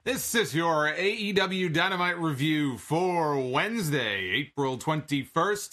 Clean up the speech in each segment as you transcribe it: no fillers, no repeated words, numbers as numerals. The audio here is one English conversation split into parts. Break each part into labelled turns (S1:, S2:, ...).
S1: This is your AEW Dynamite review for Wednesday, April 21st,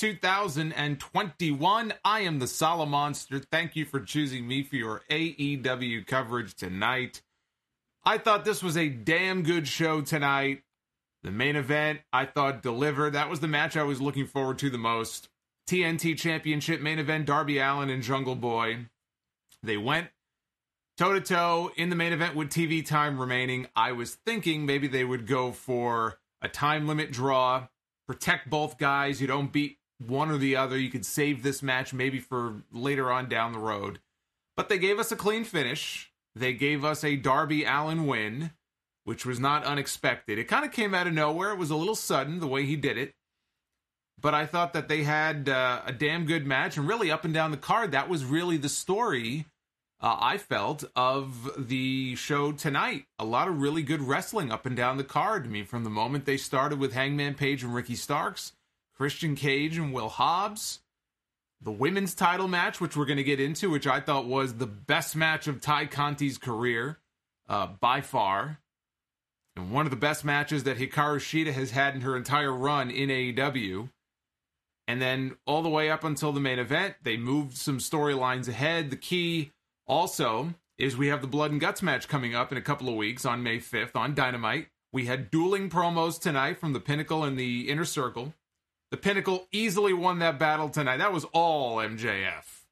S1: 2021. I am the Solid Monster. Thank you for choosing me for your AEW coverage tonight. I thought this was a damn good show tonight. The main event, I thought, delivered. That was the match I was looking forward to the most. TNT Championship main event, Darby Allin and Jungle Boy. They went toe-to-toe in the main event with TV time remaining. I was thinking maybe they would go for a time limit draw, protect both guys. You don't beat one or the other. You could save this match maybe for later on down the road. But they gave us a clean finish. They gave us a Darby Allin win, which was not unexpected. It kind of came out of nowhere. It was a little sudden the way he did it. But I thought that they had a damn good match. And really up and down the card, that was really the story I felt of the show tonight. A lot of really good wrestling up and down the card. I mean, from the moment they started with Hangman Page and Ricky Starks, Christian Cage and Will Hobbs, the women's title match, which we're going to get into, which I thought was the best match of Ty Conti's career by far, and one of the best matches that Hikaru Shida has had in her entire run in AEW. And then all the way up until the main event, they moved some storylines ahead. The key also is we have the Blood and Guts match coming up in a couple of weeks on May 5th on Dynamite. We had dueling promos tonight from the Pinnacle and the Inner Circle. The Pinnacle easily won that battle tonight. That was all MJF.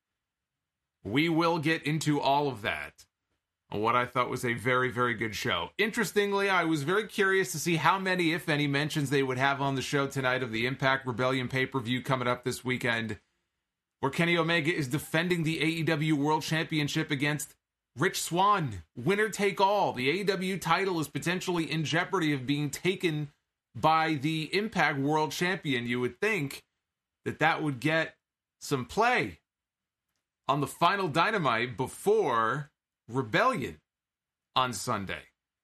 S1: We will get into all of that on what I thought was a very, very good show. Interestingly, I was very curious to see how many, if any, mentions they would have on the show tonight of the Impact Rebellion pay-per-view coming up this weekend, where Kenny Omega is defending the AEW World Championship against Rich Swann. Winner take all. The AEW title is potentially in jeopardy of being taken by the Impact World Champion. You would think that that would get some play on the final Dynamite before Rebellion on Sunday.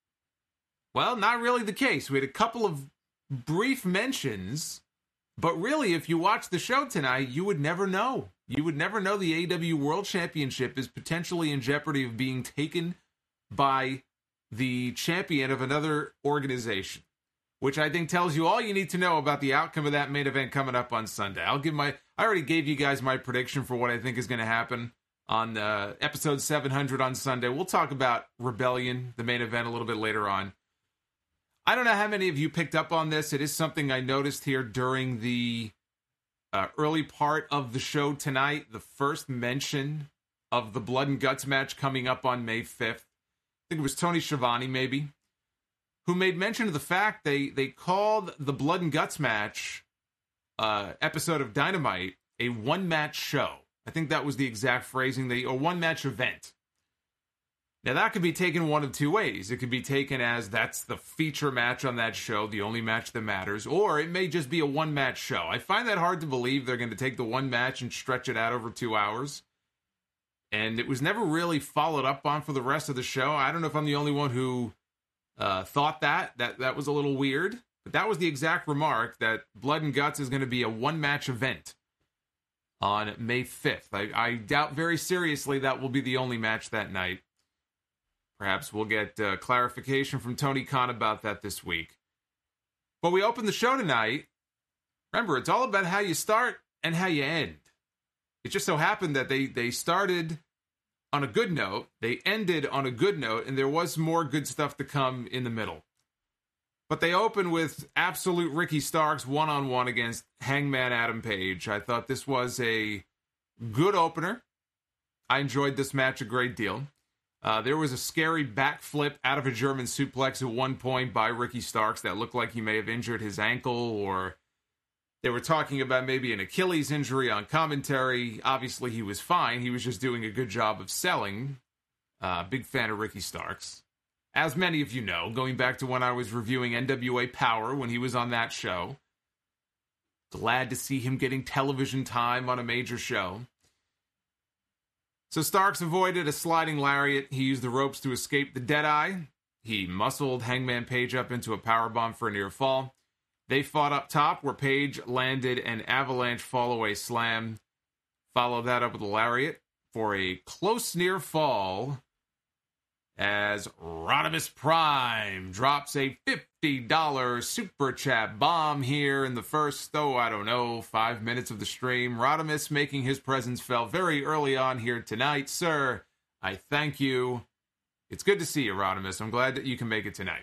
S1: Well, not really the case. We had a couple of brief mentions, but really, if you watch the show tonight, you would never know. You would never know the AEW World Championship is potentially in jeopardy of being taken by the champion of another organization, which I think tells you all you need to know about the outcome of that main event coming up on Sunday. I already gave you guys my prediction for what I think is going to happen on episode 700 on Sunday. We'll talk about Rebellion, the main event, a little bit later on. I don't know how many of you picked up on this. It is something I noticed here during the early part of the show tonight. The first mention of the Blood and Guts match coming up on May 5th. I think it was Tony Schiavone, maybe, who made mention of the fact they called the Blood and Guts match episode of Dynamite a one-match show. I think that was the exact phrasing, a one-match event. Now, that could be taken one of two ways. It could be taken as that's the feature match on that show, the only match that matters, or it may just be a one-match show. I find that hard to believe they're going to take the one match and stretch it out over 2 hours. And it was never really followed up on for the rest of the show. I don't know if I'm the only one who thought that was a little weird, but that was the exact remark, that Blood and Guts is going to be a one-match event on May 5th. I doubt very seriously that will be the only match that night. Perhaps we'll get clarification from Tony Khan about that this week. But we open the show tonight. Remember, it's all about how you start and how you end. It just so happened that they started on a good note, they ended on a good note, and there was more good stuff to come in the middle. But they open with absolute Ricky Starks one-on-one against Hangman Adam Page. I thought this was a good opener. I enjoyed this match a great deal. There was a scary backflip out of a German suplex at one point by Ricky Starks that looked like he may have injured his ankle, or they were talking about maybe an Achilles injury on commentary. Obviously, he was fine. He was just doing a good job of selling. Big fan of Ricky Starks. As many of you know, going back to when I was reviewing NWA Power when he was on that show. Glad to see him getting television time on a major show. So Starks avoided a sliding lariat. He used the ropes to escape the Deadeye. He muscled Hangman Page up into a powerbomb for a near fall. They fought up top, where Page landed an avalanche fall-away slam. Followed that up with a lariat for a close near fall. as Rodimus Prime drops a $50 super chat bomb here in the first, 5 minutes of the stream. Rodimus making his presence felt very early on here tonight. Sir, I thank you. It's good to see you, Rodimus. I'm glad that you can make it tonight.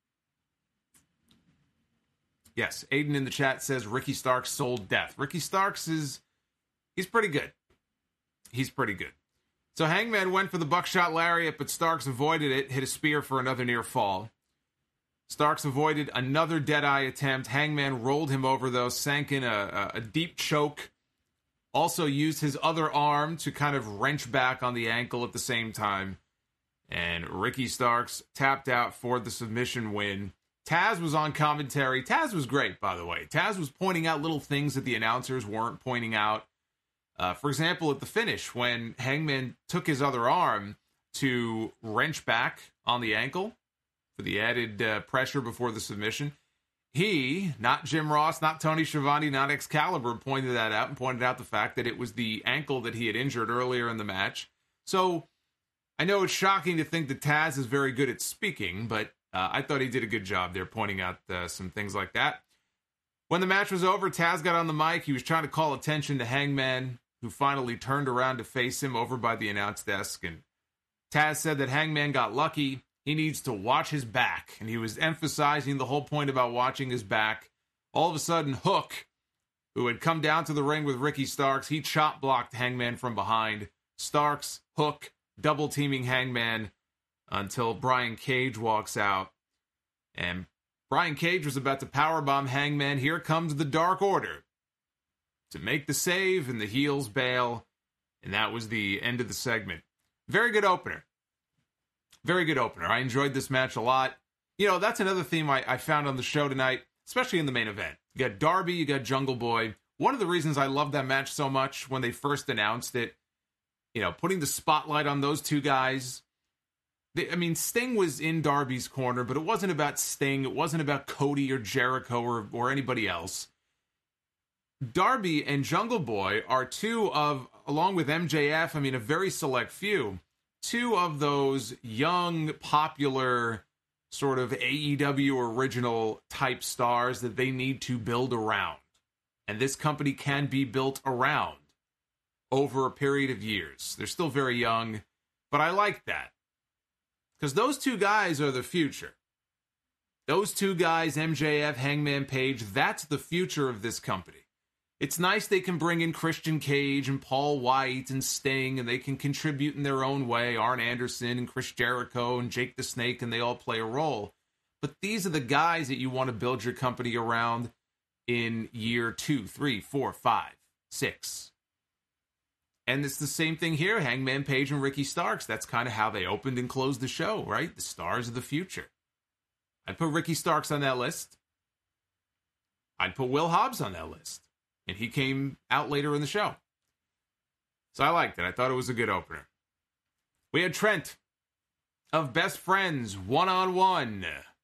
S1: Yes, Aiden in the chat says Ricky Starks sold death. Ricky Starks he's pretty good. He's pretty good. So Hangman went for the buckshot lariat, but Starks avoided it, hit a spear for another near fall. Starks avoided another Deadeye attempt. Hangman rolled him over, though, sank in a deep choke. Also used his other arm to kind of wrench back on the ankle at the same time. And Ricky Starks tapped out for the submission win. Taz was on commentary. Taz was great, by the way. Taz was pointing out little things that the announcers weren't pointing out. For example, at the finish, when Hangman took his other arm to wrench back on the ankle for the added pressure before the submission, he, not Jim Ross, not Tony Schiavone, not Excalibur, pointed that out and pointed out the fact that it was the ankle that he had injured earlier in the match. So I know it's shocking to think that Taz is very good at speaking, but I thought he did a good job there pointing out some things like that. When the match was over, Taz got on the mic. He was trying to call attention to Hangman, who finally turned around to face him over by the announce desk. And Taz said that Hangman got lucky. He needs to watch his back. And he was emphasizing the whole point about watching his back. All of a sudden, Hook, who had come down to the ring with Ricky Starks, he chop blocked Hangman from behind. Starks, Hook, double teaming Hangman until Brian Cage walks out. And Brian Cage was about to powerbomb Hangman. Here comes the Dark Order to make the save, and the heels bail, and that was the end of the segment. Very good opener. Very good opener. I enjoyed this match a lot. You know, that's another theme I found on the show tonight, especially in the main event. You got Darby, you got Jungle Boy. One of the reasons I love that match so much when they first announced it, you know, putting the spotlight on those two guys. Sting was in Darby's corner, but it wasn't about Sting. It wasn't about Cody or Jericho or anybody else. Darby and Jungle Boy are two of, along with MJF, a very select few, two of those young, popular, sort of AEW original type stars that they need to build around. And this company can be built around over a period of years. They're still very young, but I like that. Because those two guys are the future. Those two guys, MJF, Hangman Page, that's the future of this company. It's nice they can bring in Christian Cage and Paul White and Sting, and they can contribute in their own way. Arn Anderson and Chris Jericho and Jake the Snake, and they all play a role. But these are the guys that you want to build your company around in year 2, 3, 4, 5, 6. And it's the same thing here. Hangman Page and Ricky Starks. That's kind of how they opened and closed the show, right? The stars of the future. I'd put Ricky Starks on that list. I'd put Will Hobbs on that list. And he came out later in the show. So I liked it. I thought it was a good opener. We had Trent of Best Friends one-on-one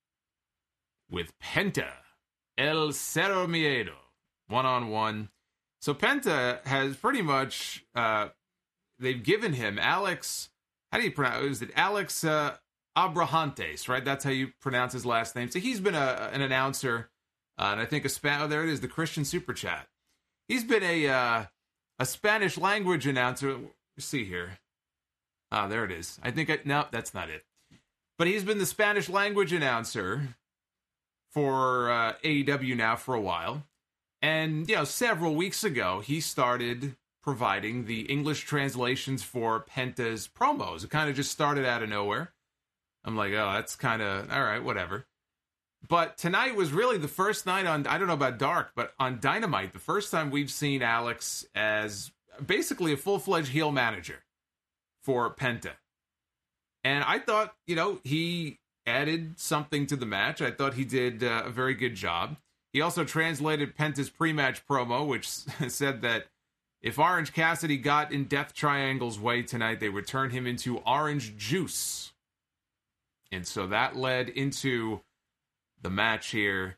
S1: with Penta El Cero Miedo one-on-one. So Penta has pretty much, they've given him Alex, how do you pronounce it? Alex Abrahantes, right? That's how you pronounce his last name. So he's been an announcer, and I think there it is, the Christian Super Chat. He's been a Spanish language announcer. Let's see here. There it is. No, that's not it. But he's been the Spanish language announcer for AEW now for a while. And, several weeks ago, he started providing the English translations for Penta's promos. It kind of just started out of nowhere. I'm like, oh, that's kind of, all right, whatever. But tonight was really the first night on, I don't know about Dark, but on Dynamite, the first time we've seen Alex as basically a full-fledged heel manager for Penta. And I thought, he added something to the match. I thought he did a very good job. He also translated Penta's pre-match promo, which said that if Orange Cassidy got in Death Triangle's way tonight, they would turn him into orange juice. And so that led into the match here.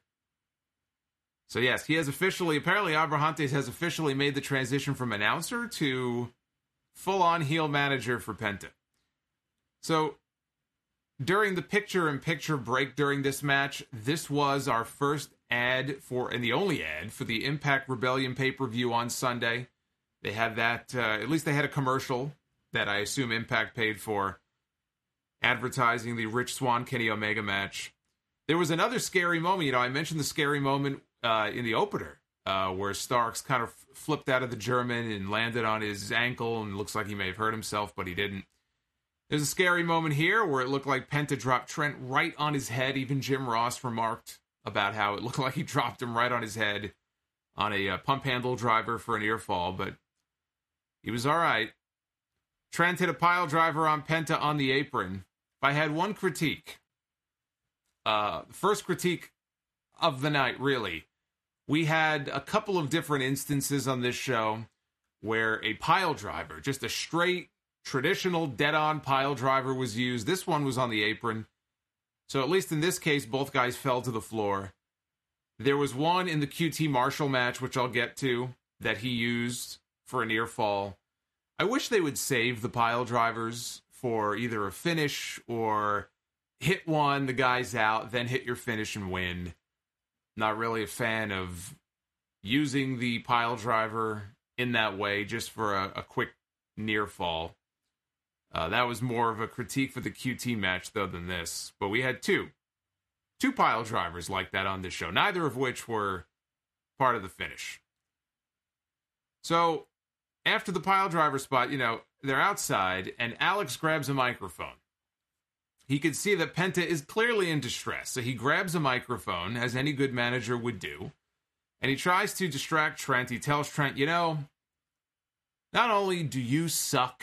S1: So yes, he has apparently Abrahantes has officially made the transition from announcer to full-on heel manager for Penta. So during the picture-in-picture break during this match, this was our first ad for, and the only ad for the Impact Rebellion pay-per-view on Sunday. They had that, at least they had a commercial that I assume Impact paid for, advertising the Rich Swann Kenny Omega match. There was another scary moment. I mentioned the scary moment in the opener, where Starks kind of flipped out of the German and landed on his ankle, and looks like he may have hurt himself, but he didn't. There's a scary moment here where it looked like Penta dropped Trent right on his head. Even Jim Ross remarked about how it looked like he dropped him right on his head on a pump handle driver for an ear fall, but he was all right. Trent hit a pile driver on Penta on the apron. If I had one critique, first critique of the night, really, we had a couple of different instances on this show where a pile driver, just a straight, traditional dead-on pile driver was used. This one was on the apron. So at least in this case, both guys fell to the floor. There was one in the QT Marshall match, which I'll get to, that he used for a near fall. I wish they would save the pile drivers for either a finish or hit one, the guy's out, then hit your finish and win. Not really a fan of using the pile driver in that way just for a quick near fall. That was more of a critique for the QT match, though, than this. But we had two pile drivers like that on this show, neither of which were part of the finish. So, after the pile driver spot, they're outside, and Alex grabs a microphone. He could see that Penta is clearly in distress, so he grabs a microphone, as any good manager would do, and he tries to distract Trent. He tells Trent, not only do you suck,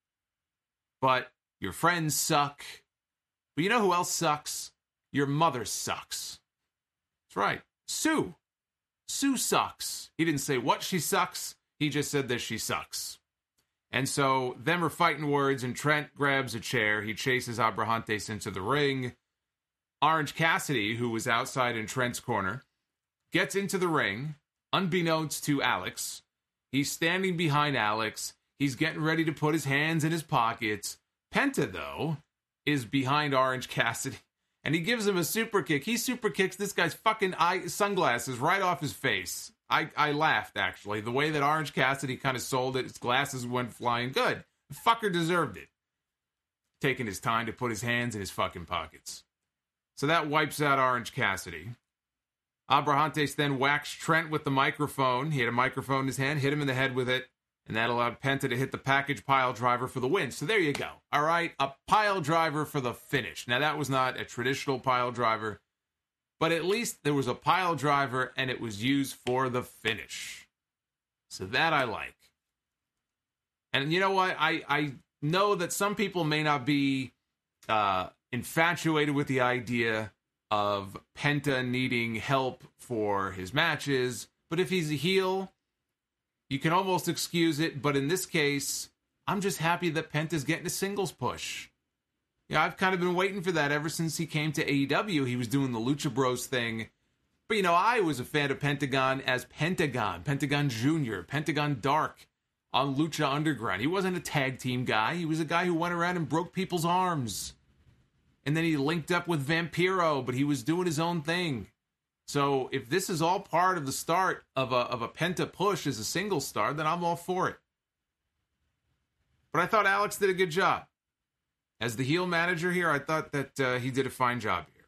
S1: but your friends suck. But you know who else sucks? Your mother sucks. That's right. Sue. Sue sucks. He didn't say what she sucks. He just said that she sucks. And so, them are fighting words, and Trent grabs a chair. He chases Abrahantes into the ring. Orange Cassidy, who was outside in Trent's corner, gets into the ring, unbeknownst to Alex. He's standing behind Alex. He's getting ready to put his hands in his pockets. Penta, though, is behind Orange Cassidy, and he gives him a super kick. He super kicks this guy's fucking sunglasses right off his face. I laughed, actually. The way that Orange Cassidy kind of sold it, his glasses went flying. Good. The fucker deserved it. Taking his time to put his hands in his fucking pockets. So that wipes out Orange Cassidy. Abrahantes then whacks Trent with the microphone. He had a microphone in his hand, hit him in the head with it, and that allowed Penta to hit the package pile driver for the win. So there you go. All right, a pile driver for the finish. Now, that was not a traditional pile driver, but at least there was a pile driver, and it was used for the finish. So that I like. And you know what? I know that some people may not be infatuated with the idea of Penta needing help for his matches, but if he's a heel, you can almost excuse it. But in this case, I'm just happy that Penta's getting a singles push. I've kind of been waiting for that ever since he came to AEW. He was doing the Lucha Bros thing. But, I was a fan of Pentagon as Pentagon Jr., Pentagon Dark on Lucha Underground. He wasn't a tag team guy. He was a guy who went around and broke people's arms. And then he linked up with Vampiro, but he was doing his own thing. So if this is all part of the start of a Penta push as a single star, then I'm all for it. But I thought Alex did a good job. As the heel manager here, I thought that he did a fine job here.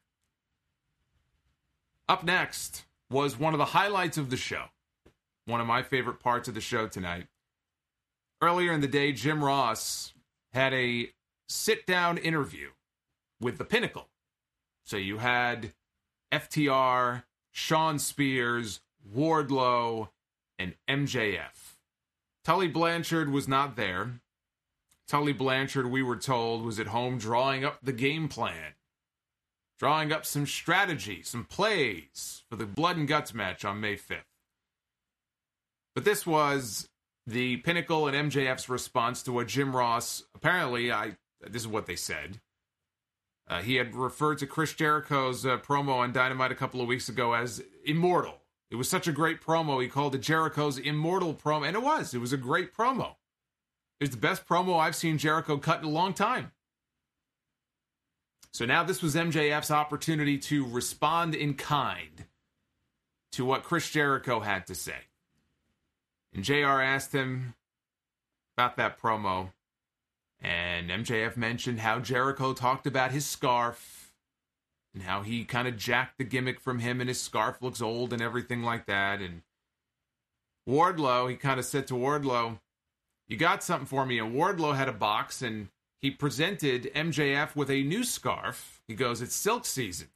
S1: Up next was one of the highlights of the show. One of my favorite parts of the show tonight. Earlier in the day, Jim Ross had a sit-down interview with the Pinnacle. So you had FTR, Shawn Spears, Wardlow, and MJF. Tully Blanchard was not there. Tully Blanchard, we were told, was at home drawing up the game plan. Drawing up some strategy, some plays for the Blood and Guts match on May 5th. But this was the Pinnacle and MJF's response to what Jim Ross, apparently, this is what they said. He had referred to Chris Jericho's promo on Dynamite a couple of weeks ago as immortal. It was such a great promo, he called it Jericho's immortal promo, and it was a great promo. It was the best promo I've seen Jericho cut in a long time. So now this was MJF's opportunity to respond in kind to what Chris Jericho had to say. And JR asked him about that promo. And MJF mentioned how Jericho talked about his scarf and how he kind of jacked the gimmick from him and his scarf looks old and everything like that. And Wardlow, he kind of said to Wardlow, "You got something for me?" And Wardlow had a box and he presented MJF with a new scarf. He goes, "It's silk season."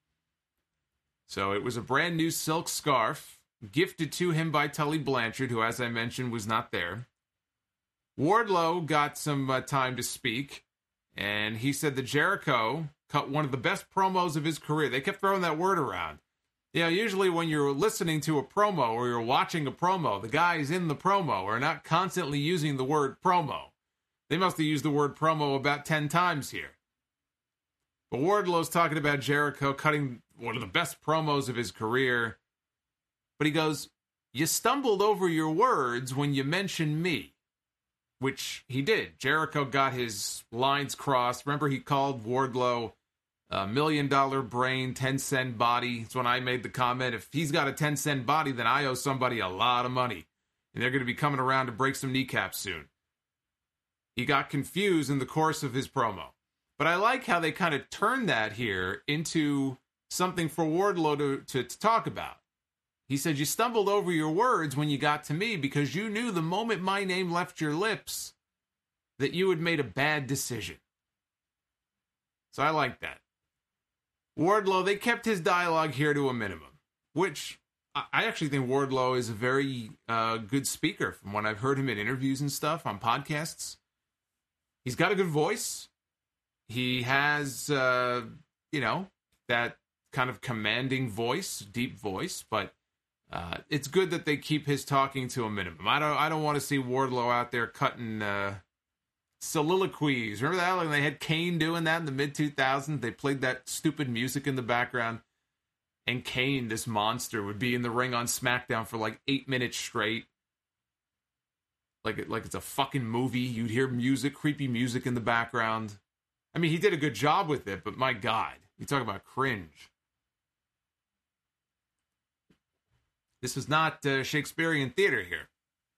S1: So it was a brand new silk scarf gifted to him by Tully Blanchard, who, as I mentioned, was not there. Wardlow got some time to speak, and he said that Jericho cut one of the best promos of his career. They kept throwing that word around. You know, usually when you're listening to a promo or you're watching a promo, the guys in the promo are not constantly using the word promo. They must have used the word promo about 10 times here. But Wardlow's talking about Jericho cutting one of the best promos of his career. But he goes, "You stumbled over your words when you mentioned me," which he did. Jericho got his lines crossed. Remember, he called Wardlow a $1 million brain, 10-cent body. It's when I made the comment, if he's got a 10-cent body, then I owe somebody a lot of money. And they're going to be coming around to break some kneecaps soon. He got confused in the course of his promo. But I like how they kind of turned that here into something for Wardlow to talk about. He said, "You stumbled over your words when you got to me because you knew the moment my name left your lips that you had made a bad decision." So I like that. Wardlow, they kept his dialogue here to a minimum, which I actually think Wardlow is a very good speaker from when I've heard him in interviews and stuff on podcasts. He's got a good voice. He has, that kind of commanding voice, deep voice, but it's good that they keep his talking to a minimum. I don't want to see Wardlow out there cutting soliloquies. Remember that? Like they had Kane doing that in the mid-2000s. They played that stupid music in the background. And Kane, this monster, would be in the ring on SmackDown for like 8 minutes straight. Like it's a fucking movie. You'd hear music, creepy music in the background. I mean, he did a good job with it, but my God, you talk about cringe. This is not Shakespearean theater here.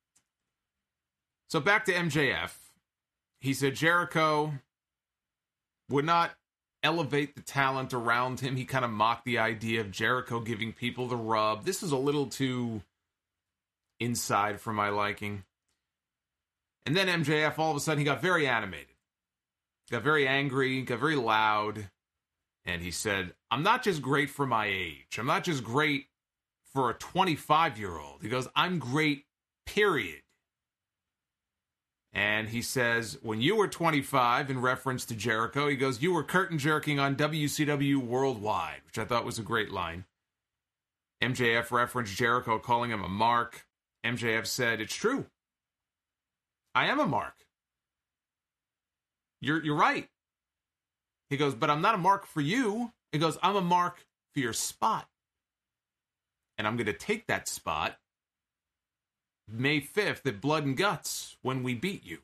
S1: So back to MJF. He said Jericho would not elevate the talent around him. He kind of mocked the idea of Jericho giving people the rub. This is a little too inside for my liking. And then MJF, all of a sudden, he got very animated. Got very angry, got very loud. And he said, "I'm not just great for my age. I'm not just great for a 25-year-old. He goes, "I'm great, period." And he says, when you were 25, in reference to Jericho, he goes, "You were curtain jerking on WCW Worldwide," which I thought was a great line. MJF referenced Jericho calling him a mark. MJF said, "It's true. I am a mark. You're right." He goes, "But I'm not a mark for you." He goes, "I'm a mark for your spot. And I'm going to take that spot May 5th at Blood and Guts when we beat you."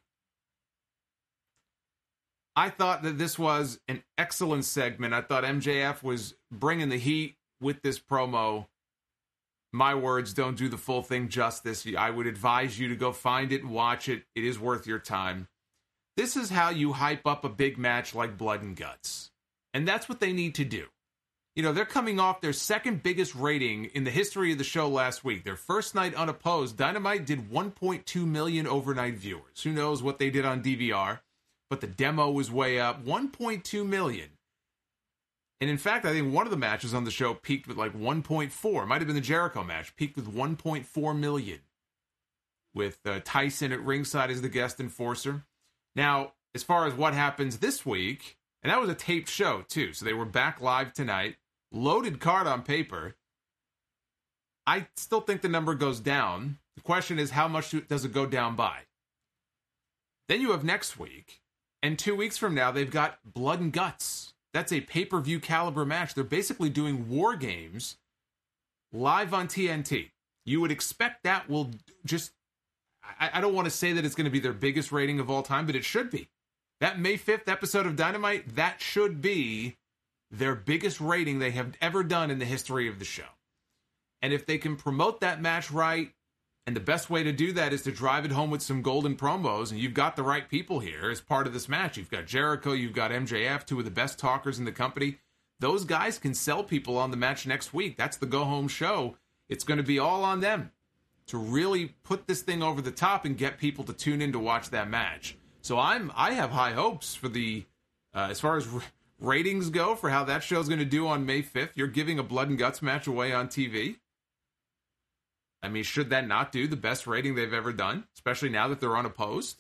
S1: I thought that this was an excellent segment. I thought MJF was bringing the heat with this promo. My words don't do the full thing justice. I would advise you to go find it and watch it. It is worth your time. This is how you hype up a big match like Blood and Guts. And that's what they need to do. You know, they're coming off their second biggest rating in the history of the show last week. Their first night unopposed, Dynamite did 1.2 million overnight viewers. Who knows what they did on DVR, but the demo was way up, 1.2 million. And in fact, I think one of the matches on the show peaked with like 1.4. It might have been the Jericho match, peaked with 1.4 million. With Tyson at ringside as the guest enforcer. Now, as far as what happens this week, and that was a taped show too, so they were back live tonight. Loaded card on paper. I still think the number goes down. The question is, how much does it go down by? Then you have next week, and 2 weeks from now, they've got Blood and Guts. That's a pay-per-view caliber match. They're basically doing War Games live on TNT. You would expect that will just... I don't want to say that it's going to be their biggest rating of all time, but it should be. That May 5th episode of Dynamite, that should be their biggest rating they have ever done in the history of the show. And if they can promote that match right, and the best way to do that is to drive it home with some golden promos, and you've got the right people here as part of this match. You've got Jericho, you've got MJF, two of the best talkers in the company. Those guys can sell people on the match next week. That's the go-home show. It's going to be all on them to really put this thing over the top and get people to tune in to watch that match. So I have high hopes for the, as far as ratings go, for how that show's going to do on May 5th. You're giving a blood and guts match away on TV. I mean, should that not do the best rating they've ever done, especially now that they're unopposed?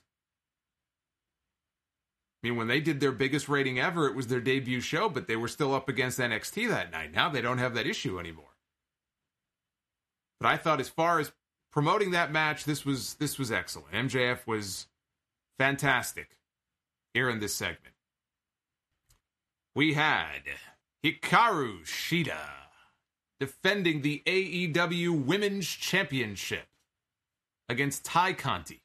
S1: I mean, when they did their biggest rating ever, it was their debut show, but they were still up against NXT that night. Now they don't have that issue anymore. But I thought, as far as promoting that match, this was excellent. MJF was fantastic here in this segment. We had Hikaru Shida defending the AEW Women's Championship against Ty Conti.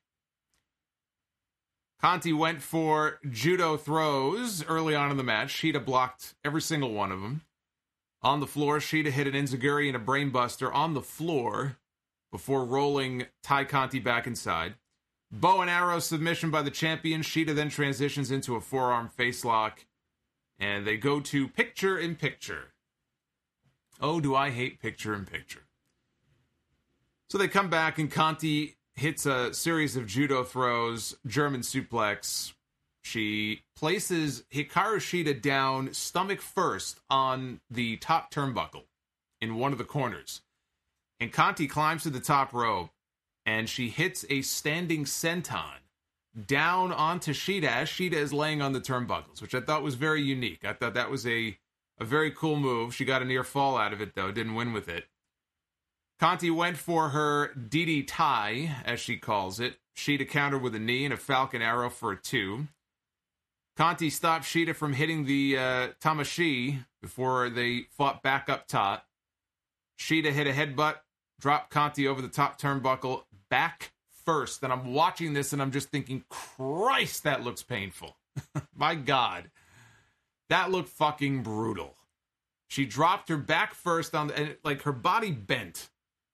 S1: Conti went for judo throws early on in the match. Shida blocked every single one of them. On the floor, Shida hit an enziguri and a brainbuster on the floor before rolling Ty Conti back inside. Bow and arrow submission by the champion. Shida then transitions into a forearm facelock, and they go to picture-in-picture. Oh, do I hate picture-in-picture. So they come back, and Conti hits a series of judo throws, German suplex. She places Hikaru Shida down stomach first on the top turnbuckle in one of the corners. And Conti climbs to the top rope, and she hits a standing senton down onto Shida as Shida is laying on the turnbuckles, which I thought was very unique. I thought that was a very cool move. She got a near fall out of it, though. Didn't win with it. Conti went for her DDT, as she calls it. Shida countered with a knee and a Falcon Arrow for a 2. Conti stopped Shida from hitting the Tamashi before they fought back up top. Shida hit a headbutt, dropped Conti over the top turnbuckle, back first. And I'm watching this and I'm just thinking, Christ, that looks painful. My God. That looked fucking brutal. She dropped her back first and like her body bent.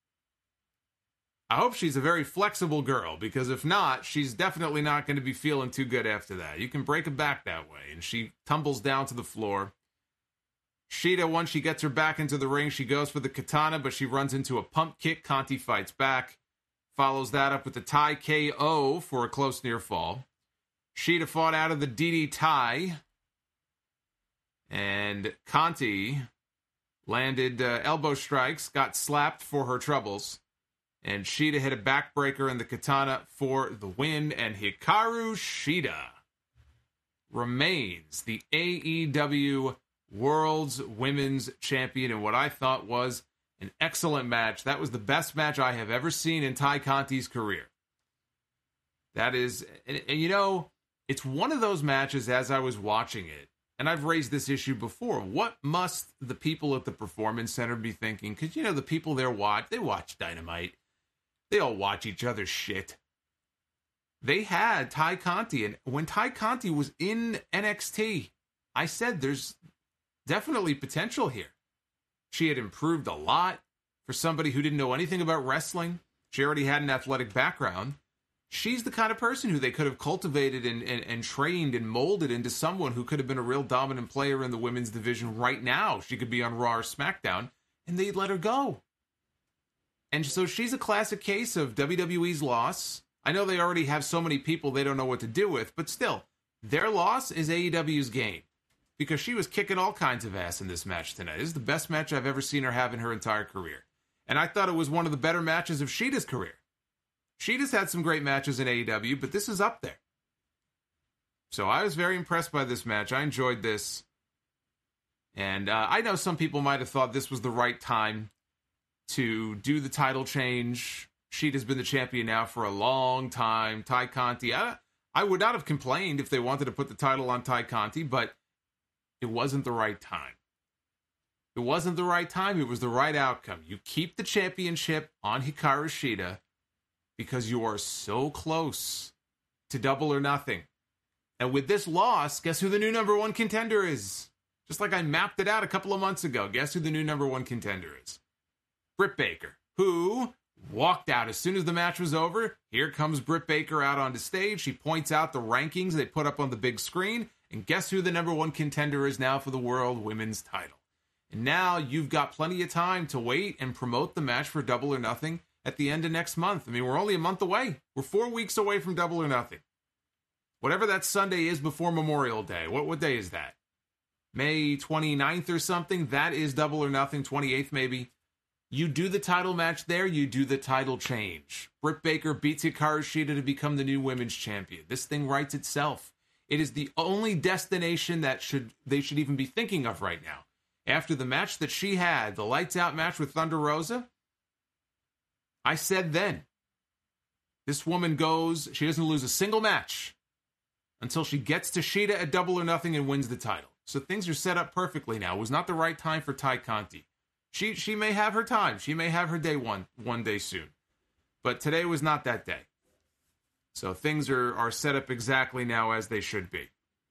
S1: I hope she's a very flexible girl, because if not, she's definitely not going to be feeling too good after that. You can break a back that way. And she tumbles down to the floor. Shida, once she gets her back into the ring, she goes for the katana, but she runs into a pump kick. Conti fights back. Follows that up with the Thai KO for a close near fall. Shida fought out of the DDT. And Conti landed elbow strikes, got slapped for her troubles. And Shida hit a backbreaker in the katana for the win. And Hikaru Shida remains the AEW World's Women's Champion in what I thought was an excellent match. That was the best match I have ever seen in Ty Conti's career. That is, and you know, it's one of those matches as I was watching it, and I've raised this issue before. What must the people at the Performance Center be thinking? Because, you know, the people there they watch Dynamite. They all watch each other's shit. They had Ty Conti, and when Ty Conti was in NXT, I said there's definitely potential here. She had improved a lot for somebody who didn't know anything about wrestling. She already had an athletic background. She's the kind of person who they could have cultivated and trained and molded into someone who could have been a real dominant player in the women's division right now. She could be on Raw or SmackDown, and they'd let her go. And so she's a classic case of WWE's loss. I know they already have so many people they don't know what to do with, but still, their loss is AEW's gain. Because she was kicking all kinds of ass in this match tonight. This is the best match I've ever seen her have in her entire career. And I thought it was one of the better matches of Shida's career. Shida's had some great matches in AEW, but this is up there. So I was very impressed by this match. I enjoyed this. And I know some people might have thought this was the right time to do the title change. Shida's been the champion now for a long time. Ty Conti, I would not have complained if they wanted to put the title on Ty Conti, but it wasn't the right time. It wasn't the right time. It was the right outcome. You keep the championship on Hikaru Shida because you are so close to Double or Nothing. And with this loss, guess who the new number one contender is? Just like I mapped it out a couple of months ago. Guess who the new number one contender is? Britt Baker, who walked out as soon as the match was over. Here comes Britt Baker out onto stage. She points out the rankings they put up on the big screen. And guess who the number one contender is now for the World Women's title? And now you've got plenty of time to wait and promote the match for Double or Nothing at the end of next month. I mean, we're only a month away. We're 4 weeks away from Double or Nothing. Whatever that Sunday is before Memorial Day. What day is that? May 29th or something? That is Double or Nothing, 28th maybe. You do the title match there, you do the title change. Britt Baker beats Hikaru Shida to become the new women's champion. This thing writes itself. It is the only destination that they should even be thinking of right now. After the match that she had, the lights out match with Thunder Rosa, I said then, this woman goes, she doesn't lose a single match until she gets to Shida at Double or Nothing and wins the title. So things are set up perfectly now. It was not the right time for Ty Conti. She may have her time. She may have her day one day soon. But today was not that day. So things are set up exactly now as they should be.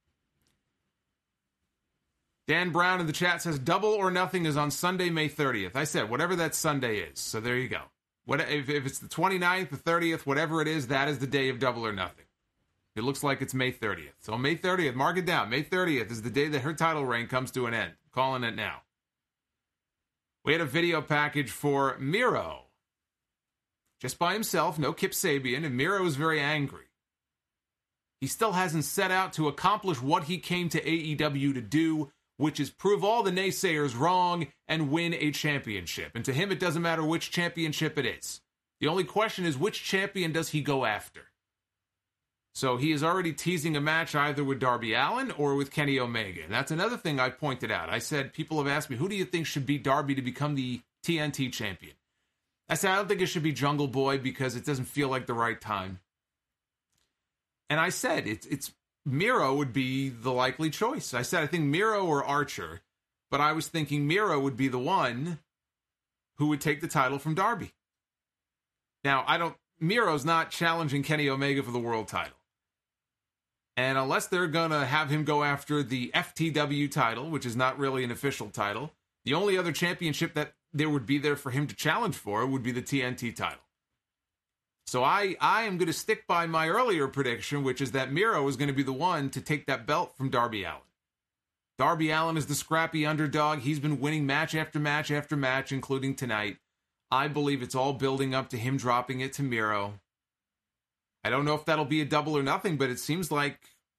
S1: Dan Brown in the chat says Double or Nothing is on Sunday, May 30th. I said whatever that Sunday is. So there you go. If it's the 29th, the 30th, whatever it is, that is the day of Double or Nothing. It looks like it's May 30th. So May 30th, mark it down. May 30th is the day that her title reign comes to an end. I'm calling it now. We had a video package for Miro. Just by himself, no Kip Sabian, and Miro is very angry. He still hasn't set out to accomplish what he came to AEW to do, which is prove all the naysayers wrong and win a championship. And to him, it doesn't matter which championship it is. The only question is, which champion does he go after? So he is already teasing a match either with Darby Allin or with Kenny Omega. And that's another thing I pointed out. I said, people have asked me, who do you think should beat Darby to become the TNT champion? I said, I don't think it should be Jungle Boy because it doesn't feel like the right time. And I said, it's Miro would be the likely choice. I said, I think Miro or Archer, but I was thinking Miro would be the one who would take the title from Darby. Now, Miro's not challenging Kenny Omega for the world title. And unless they're going to have him go after the FTW title, which is not really an official title, the only other championship that there would be there for him to challenge for would be the TNT title. So I am going to stick by my earlier prediction, which is that Miro is going to be the one to take that belt from Darby Allin. Darby Allin is the scrappy underdog. He's been winning match after match after match, including tonight. I believe it's all building up to him dropping it to Miro. I don't know if that'll be a Double or Nothing, but it seems like,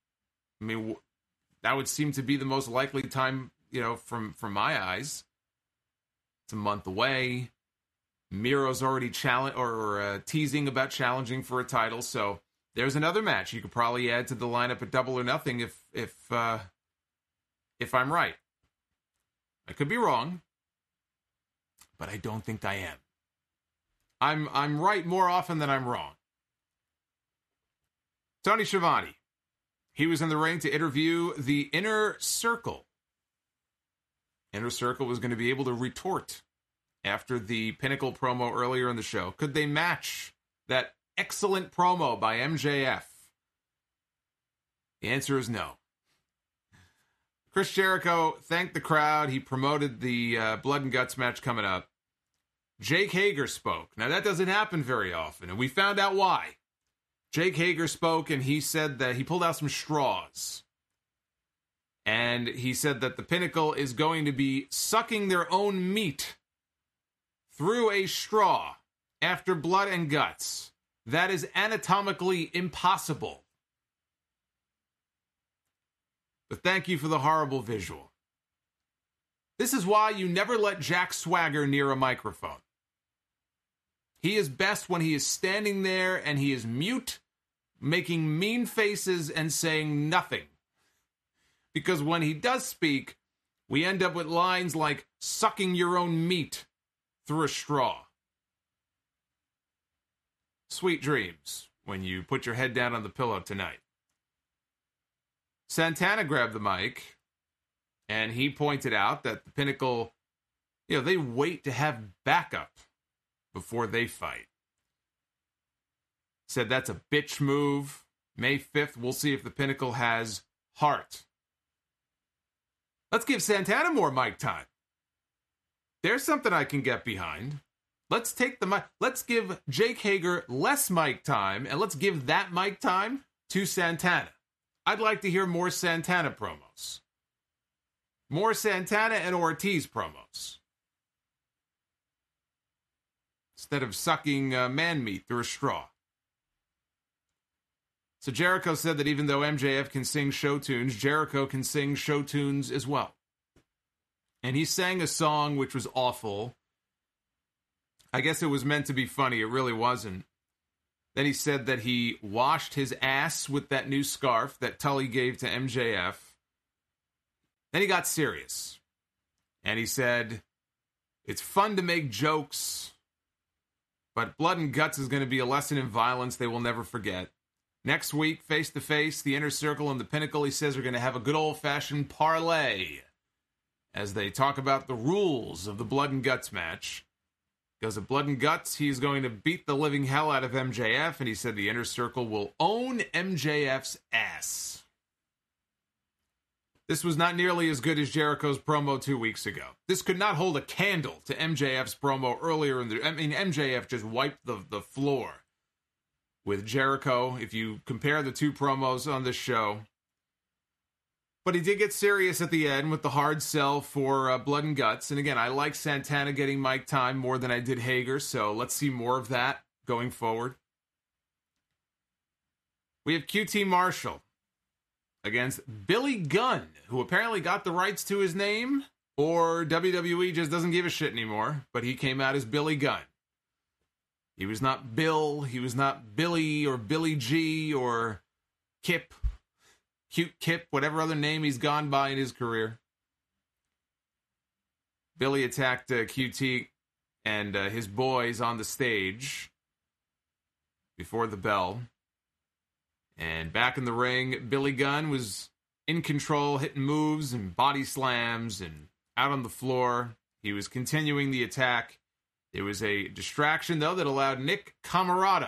S1: that would seem to be the most likely time, from my eyes. It's a month away. Miro's already teasing about challenging for a title, so there's another match you could probably add to the lineup at Double or Nothing if I'm right. I could be wrong, but I don't think I am. I'm right more often than I'm wrong. Tony Schiavone. He was in the ring to interview the Inner Circle. Inner Circle was going to be able to retort after the Pinnacle promo earlier in the show. Could they match that excellent promo by MJF? The answer is no. Chris Jericho thanked the crowd. He promoted the Blood and Guts match coming up. Jake Hager spoke. Now, that doesn't happen very often, and we found out why. Jake Hager spoke, and he said that he pulled out some straws. And he said that the Pinnacle is going to be sucking their own meat through a straw after Blood and Guts. That is anatomically impossible. But thank you for the horrible visual. This is why you never let Jack Swagger near a microphone. He is best when he is standing there and he is mute, making mean faces and saying nothing. Because when he does speak, we end up with lines like sucking your own meat through a straw. Sweet dreams when you put your head down on the pillow tonight. Santana grabbed the mic, and he pointed out that the Pinnacle, they wait to have backup before they fight. Said that's a bitch move. May 5th, we'll see if the Pinnacle has heart. Let's give Santana more mic time. There's something I can get behind. Let's take the mic. Let's give Jake Hager less mic time, and let's give that mic time to Santana. I'd like to hear more Santana promos. More Santana and Ortiz promos. Instead of sucking man meat through a straw. So Jericho said that even though MJF can sing show tunes, Jericho can sing show tunes as well. And he sang a song which was awful. I guess it was meant to be funny. It really wasn't. Then he said that he washed his ass with that new scarf that Tully gave to MJF. Then he got serious. And he said, it's fun to make jokes, but Blood and Guts is going to be a lesson in violence they will never forget. Next week, face-to-face, the Inner Circle and the Pinnacle, he says, are going to have a good old-fashioned parlay as they talk about the rules of the Blood and Guts match. Because of Blood and Guts, he's going to beat the living hell out of MJF, and he said the Inner Circle will own MJF's ass. This was not nearly as good as Jericho's promo 2 weeks ago. This could not hold a candle to MJF's promo earlier in the... I mean, MJF just wiped the floor with Jericho, if you compare the two promos on this show. But he did get serious at the end with the hard sell for Blood and Guts. And again, I like Santana getting mic time more than I did Hager, so let's see more of that going forward. We have QT Marshall against Billy Gunn, who apparently got the rights to his name, or WWE just doesn't give a shit anymore, but he came out as Billy Gunn. He was not Bill, he was not Billy or Billy G or Kip, Cute Kip, whatever other name he's gone by in his career. Billy attacked QT and his boys on the stage before the bell. And back in the ring, Billy Gunn was in control, hitting moves and body slams and out on the floor. He was continuing the attack. There was a distraction, though, that allowed Nick Camarado,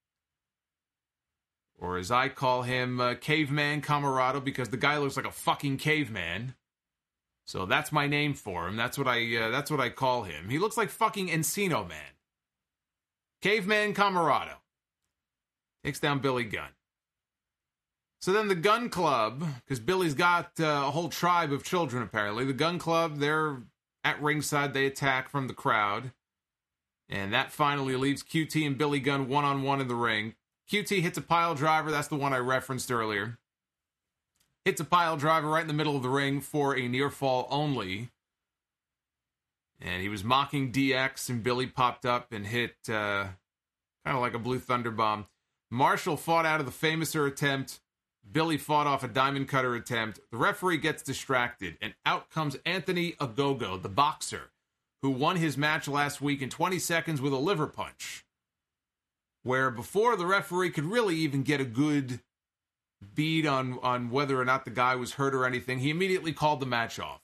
S1: or as I call him, Caveman Camarado, because the guy looks like a fucking caveman. So that's my name for him. That's what I call him. He looks like fucking Encino Man. Caveman Camarado takes down Billy Gunn. So then the Gun Club, because Billy's got a whole tribe of children, apparently. The Gun Club, they're at ringside. They attack from the crowd. And that finally leaves QT and Billy Gunn one-on-one in the ring. QT hits a pile driver. That's the one I referenced earlier. Hits a pile driver right in the middle of the ring for a near fall only. And he was mocking DX, and Billy popped up and hit kind of like a Blue Thunder Bomb. Marshall fought out of the Famouser attempt. Billy fought off a Diamond Cutter attempt. The referee gets distracted, and out comes Anthony Ogogo, the boxer, who won his match last week in 20 seconds with a liver punch, where before the referee could really even get a good bead on whether or not the guy was hurt or anything, he immediately called the match off.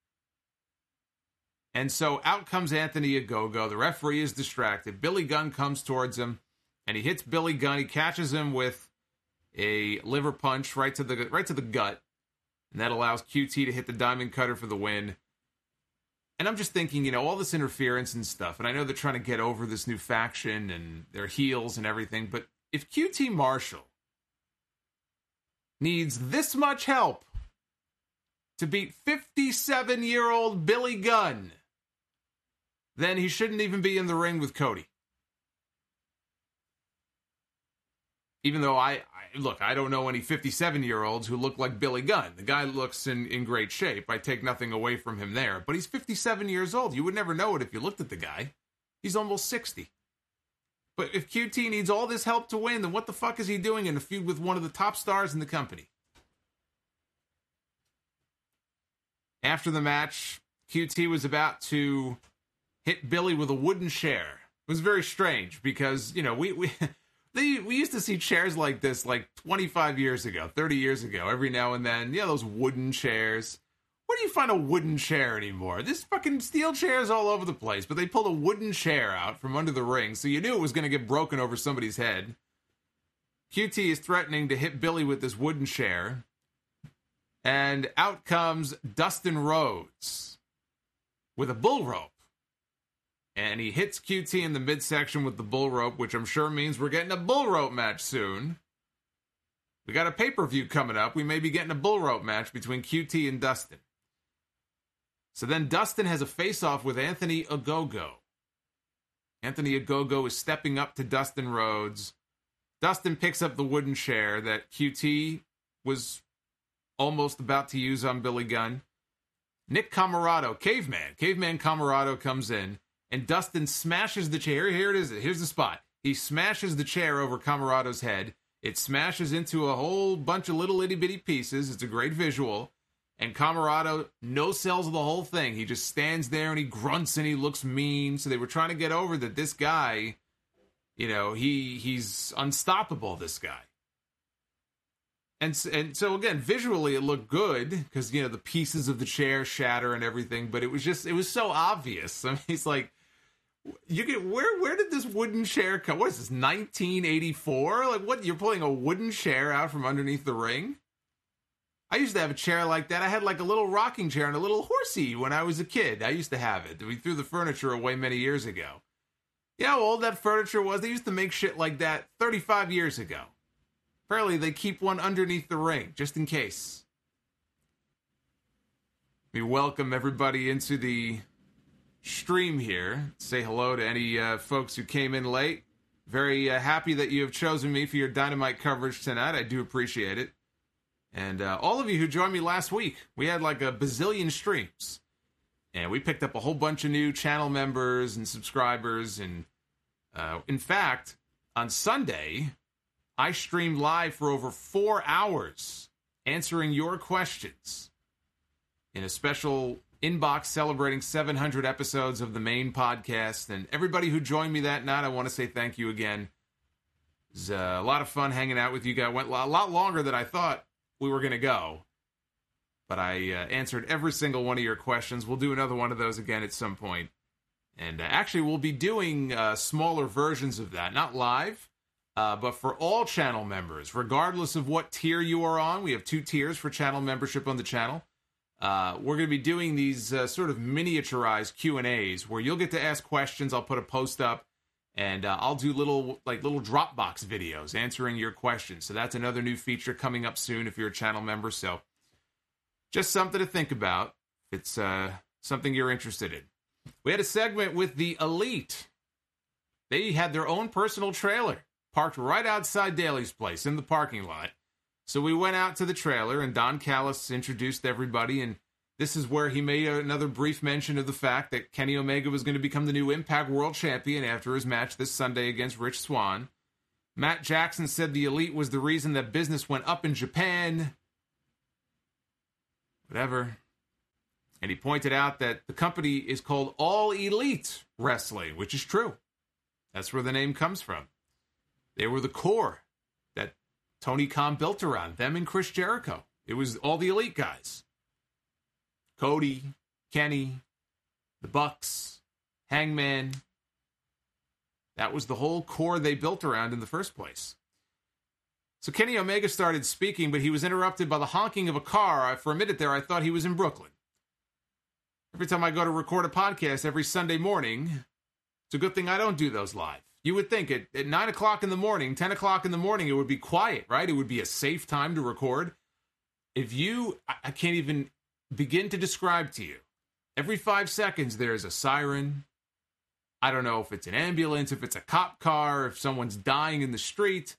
S1: And so out comes Anthony Ogogo. The referee is distracted. Billy Gunn comes towards him, and he hits Billy Gunn. He catches him with a liver punch right to the gut, and that allows QT to hit the Diamond Cutter for the win. And I'm just thinking, all this interference and stuff, and I know they're trying to get over this new faction and their heels and everything, but if QT Marshall needs this much help to beat 57-year-old Billy Gunn, then he shouldn't even be in the ring with Cody. Even though I don't know any 57-year-olds who look like Billy Gunn. The guy looks in great shape. I take nothing away from him there. But he's 57 years old. You would never know it if you looked at the guy. He's almost 60. But if QT needs all this help to win, then what the fuck is he doing in a feud with one of the top stars in the company? After the match, QT was about to hit Billy with a wooden chair. It was very strange because, we used to see chairs like this like 25 years ago, 30 years ago, every now and then. Those wooden chairs. Where do you find a wooden chair anymore? There's fucking steel chairs all over the place, but they pulled a wooden chair out from under the ring, so you knew it was going to get broken over somebody's head. QT is threatening to hit Billy with this wooden chair. And out comes Dustin Rhodes with a bull rope. And he hits QT in the midsection with the bull rope, which I'm sure means we're getting a bull rope match soon. We got a pay-per-view coming up. We may be getting a bull rope match between QT and Dustin. So then Dustin has a face-off with Anthony Ogogo. Anthony Ogogo is stepping up to Dustin Rhodes. Dustin picks up the wooden chair that QT was almost about to use on Billy Gunn. Nick Camarado, Caveman Camarado comes in, and Dustin smashes the chair. Here it is. Here's the spot. He smashes the chair over Camarado's head. It smashes into a whole bunch of little itty-bitty pieces. It's a great visual. And Camarado no-sells the whole thing. He just stands there and he grunts and he looks mean. So they were trying to get over that this guy, he's unstoppable, this guy. And so, again, visually it looked good because, the pieces of the chair shatter and everything. But it was so obvious. I mean, he's like, where did this wooden chair come? What is this, 1984? Like, what, you're pulling a wooden chair out from underneath the ring? I used to have a chair like that. I had like a little rocking chair and a little horsey when I was a kid. I used to have it. We threw the furniture away many years ago. You know how old that furniture was? They used to make shit like that 35 years ago. Apparently, they keep one underneath the ring, just in case. We welcome everybody into the stream here. Say hello to any folks who came in late. Very happy that you have chosen me for your Dynamite coverage tonight. I do appreciate it. And all of you who joined me last week, we had like a bazillion streams. And we picked up a whole bunch of new channel members and subscribers. And in fact, on Sunday, I streamed live for over 4 hours answering your questions in a special inbox celebrating 700 episodes of the main podcast. And everybody who joined me that night, I want to say thank you again. It was a lot of fun hanging out with you guys. Went a lot longer than I thought we were going to go. But I answered every single one of your questions. We'll do another one of those again at some point. And actually, we'll be doing smaller versions of that. Not live, but for all channel members, regardless of what tier you are on. We have 2 tiers for channel membership on the channel. We're going to be doing these sort of miniaturized Q&As where you'll get to ask questions. I'll put a post up. And I'll do little Dropbox videos answering your questions. So that's another new feature coming up soon if you're a channel member. So just something to think about. It's something you're interested in. We had a segment with the Elite. They had their own personal trailer parked right outside Daly's place in the parking lot. So we went out to the trailer and Don Callis introduced everybody, and this is where he made another brief mention of the fact that Kenny Omega was going to become the new Impact World Champion after his match this Sunday against Rich Swann. Matt Jackson said the Elite was the reason that business went up in Japan. Whatever. And he pointed out that the company is called All Elite Wrestling, which is true. That's where the name comes from. They were the core that Tony Khan built around, them and Chris Jericho. It was all the Elite guys. Cody, Kenny, the Bucks, Hangman. That was the whole core they built around in the first place. So Kenny Omega started speaking, but he was interrupted by the honking of a car. For a minute there, I thought he was in Brooklyn. Every time I go to record a podcast every Sunday morning, it's a good thing I don't do those live. You would think at 9 o'clock in the morning, 10 o'clock in the morning, it would be quiet, right? It would be a safe time to record. I can't even begin to describe to you. Every 5 seconds, there's a siren. I don't know if it's an ambulance, if it's a cop car, if someone's dying in the street.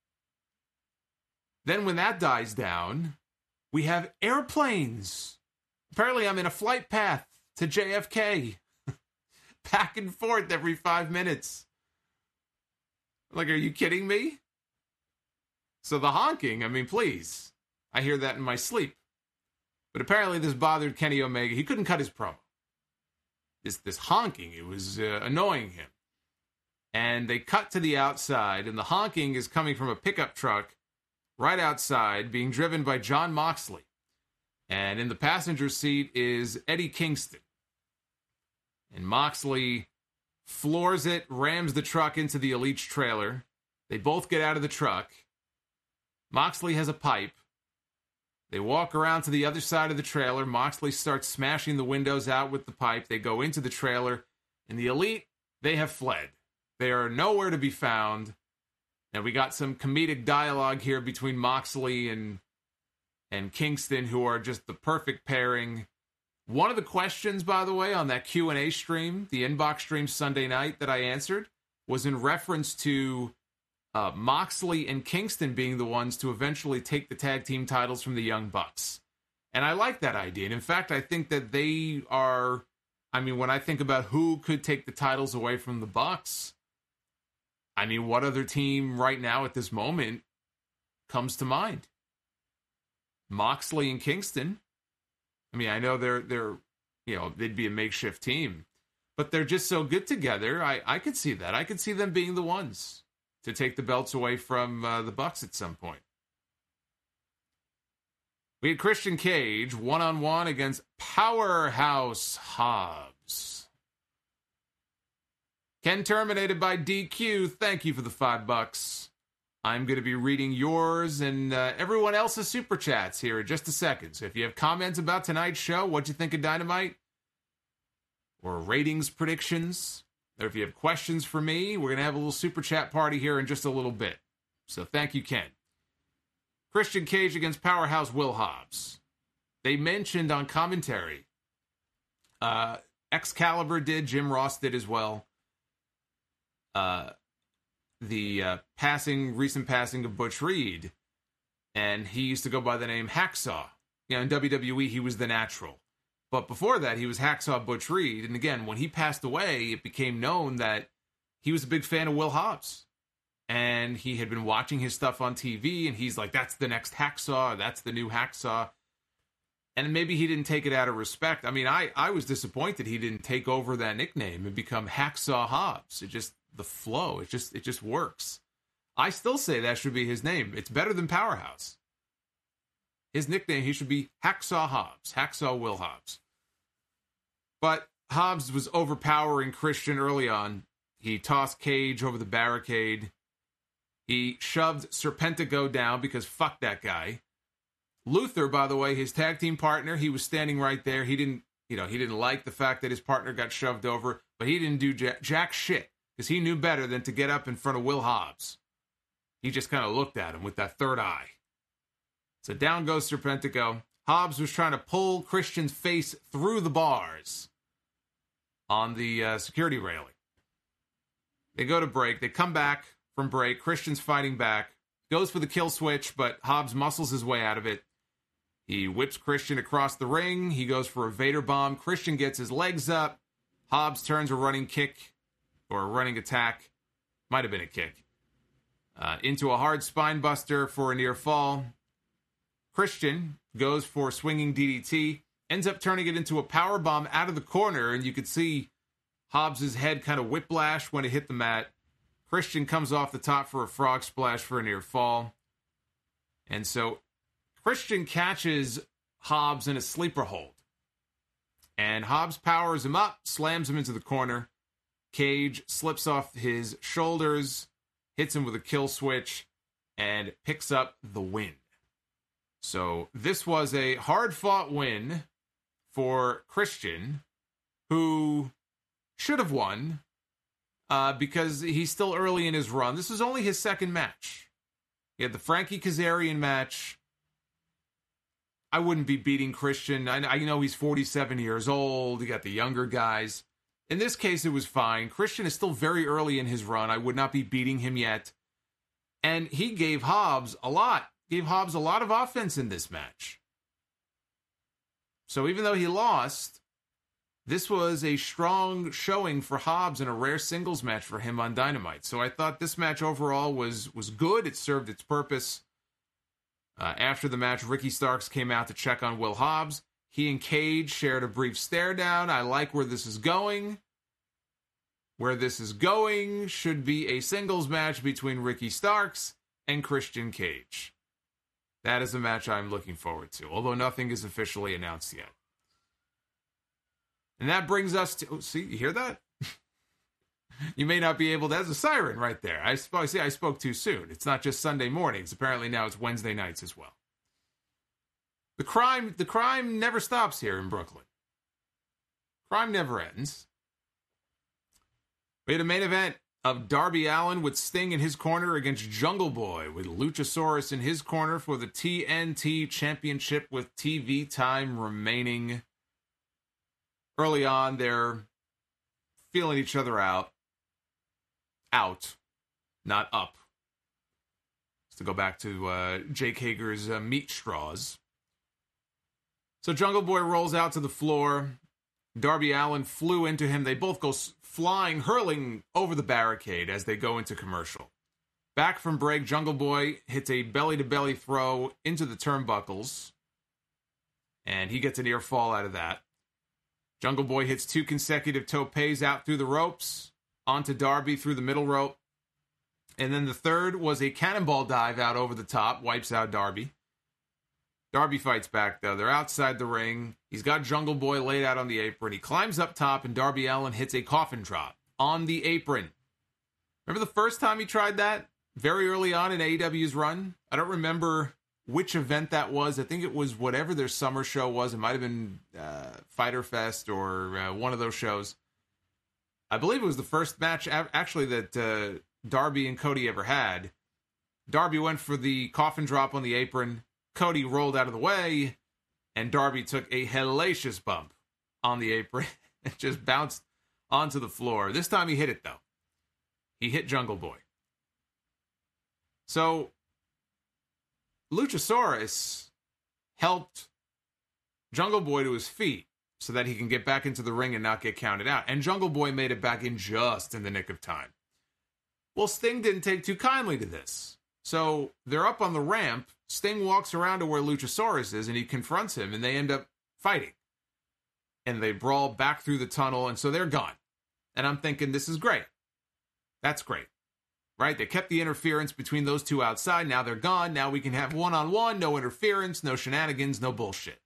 S1: Then when that dies down, we have airplanes. Apparently, I'm in a flight path to JFK. Back and forth every 5 minutes. Like, are you kidding me? So the honking, I mean, please. I hear that in my sleep. But apparently this bothered Kenny Omega. He couldn't cut his promo. This honking, it was annoying him. And they cut to the outside, and the honking is coming from a pickup truck right outside, being driven by Jon Moxley. And in the passenger seat is Eddie Kingston. And Moxley floors it, rams the truck into the Elite's trailer. They both get out of the truck. Moxley has a pipe. They walk around to the other side of the trailer. Moxley starts smashing the windows out with the pipe. They go into the trailer. And the Elite, they have fled. They are nowhere to be found. And we got some comedic dialogue here between Moxley and Kingston, who are just the perfect pairing. One of the questions, by the way, on that Q&A stream, the inbox stream Sunday night that I answered, was in reference to Moxley and Kingston being the ones to eventually take the tag team titles from the Young Bucks. And I like that idea. And in fact, I think that they are, I mean, when I think about who could take the titles away from the Bucks, I mean, what other team right now at this moment comes to mind? Moxley and Kingston. I mean, I know they're they'd be a makeshift team, but they're just so good together. I could see that. I could see them being the ones to take the belts away from the Bucks at some point. We had Christian Cage one-on-one against Powerhouse Hobbs. Ken terminated by DQ. Thank you for the $5. I'm going to be reading yours and everyone else's super chats here in just a second. So if you have comments about tonight's show, what'd you think of Dynamite, or ratings predictions, or if you have questions for me, we're going to have a little super chat party here in just a little bit. So thank you, Ken. Christian Cage against Powerhouse Will Hobbs. They mentioned on commentary, Excalibur did, Jim Ross did as well, the recent passing of Butch Reed, and he used to go by the name Hacksaw. You know, in WWE, he was the Natural. But before that, he was Hacksaw Butch Reed, and again, when he passed away, it became known that he was a big fan of Will Hobbs. And he had been watching his stuff on TV, and he's like, that's the next Hacksaw, that's the new Hacksaw. And maybe he didn't take it out of respect. I mean, I was disappointed he didn't take over that nickname and become Hacksaw Hobbs. It just, the flow, it just works. I still say that should be his name. It's better than Powerhouse. His nickname, he should be Hacksaw Hobbs, Hacksaw Will Hobbs. But Hobbs was overpowering Christian early on. He tossed Cage over the barricade. He shoved Serpentico down because fuck that guy. Luther, by the way, his tag team partner, he was standing right there. He didn't like the fact that his partner got shoved over, but he didn't do jack shit because he knew better than to get up in front of Will Hobbs. He just kind of looked at him with that third eye. So down goes Serpentico. Hobbs was trying to pull Christian's face through the bars on the security railing. They go to break. They come back from break. Christian's fighting back. Goes for the kill switch, but Hobbs muscles his way out of it. He whips Christian across the ring. He goes for a Vader bomb. Christian gets his legs up. Hobbs turns a running kick, or a running attack. Might have been a kick. Into a hard spine buster for a near fall. Christian goes for swinging DDT. Ends up turning it into a power bomb out of the corner, and you could see Hobbs' head kind of whiplash when it hit the mat. Christian comes off the top for a frog splash for a near fall. And so Christian catches Hobbs in a sleeper hold. And Hobbs powers him up, slams him into the corner. Cage slips off his shoulders, hits him with a kill switch, and picks up the win. So this was a hard-fought win for Christian, who should have won because he's still early in his run. This was only his second match. He had the Frankie Kazarian match. I wouldn't be beating Christian. I know he's 47 years old. You got the younger guys. In this case, it was fine. Christian is still very early in his run. I would not be beating him yet. And he gave Hobbs a lot. Gave Hobbs a lot of offense in this match. So even though he lost, this was a strong showing for Hobbs and a rare singles match for him on Dynamite. So I thought this match overall was good. It served its purpose. After the match, Ricky Starks came out to check on Will Hobbs. He and Cage shared a brief stare down. I like where this is going. Where this is going should be a singles match between Ricky Starks and Christian Cage. That is a match I'm looking forward to, although nothing is officially announced yet. And that brings us to... Oh, see, you hear that? You may not be able to. That's a siren right there. I spoke too soon. It's not just Sunday mornings. Apparently now it's Wednesday nights as well. The crime never stops here in Brooklyn. Crime never ends. We had a main event of Darby Allin with Sting in his corner against Jungle Boy with Luchasaurus in his corner for the TNT Championship with TV time remaining. Early on, they're feeling each other out. Out, not up. Just to go back to Jake Hager's meat straws. So Jungle Boy rolls out to the floor. Darby Allin flew into him. They both go flying, hurling over the barricade as they go into commercial. Back from break, Jungle Boy hits a belly-to-belly throw into the turnbuckles. And he gets a near fall out of that. Jungle Boy hits 2 consecutive topes out through the ropes, onto Darby through the middle rope. And then the third was a cannonball dive out over the top, wipes out Darby. Darby fights back, though. They're outside the ring. He's got Jungle Boy laid out on the apron. He climbs up top, and Darby Allin hits a coffin drop on the apron. Remember the first time he tried that? Very early on in AEW's run? I don't remember which event that was. I think it was whatever their summer show was. It might have been Fyter Fest or one of those shows. I believe it was the first match, actually, that Darby and Cody ever had. Darby went for the coffin drop on the apron. Cody rolled out of the way, and Darby took a hellacious bump on the apron and just bounced onto the floor. This time he hit it, though. He hit Jungle Boy. So, Luchasaurus helped Jungle Boy to his feet so that he can get back into the ring and not get counted out. And Jungle Boy made it back in just in the nick of time. Well, Sting didn't take too kindly to this. So, they're up on the ramp. Sting walks around to where Luchasaurus is, and he confronts him, and they end up fighting. And they brawl back through the tunnel, and so they're gone. And I'm thinking, this is great. That's great. Right? They kept the interference between those two outside. Now they're gone. Now we can have one-on-one, no interference, no shenanigans, no bullshit.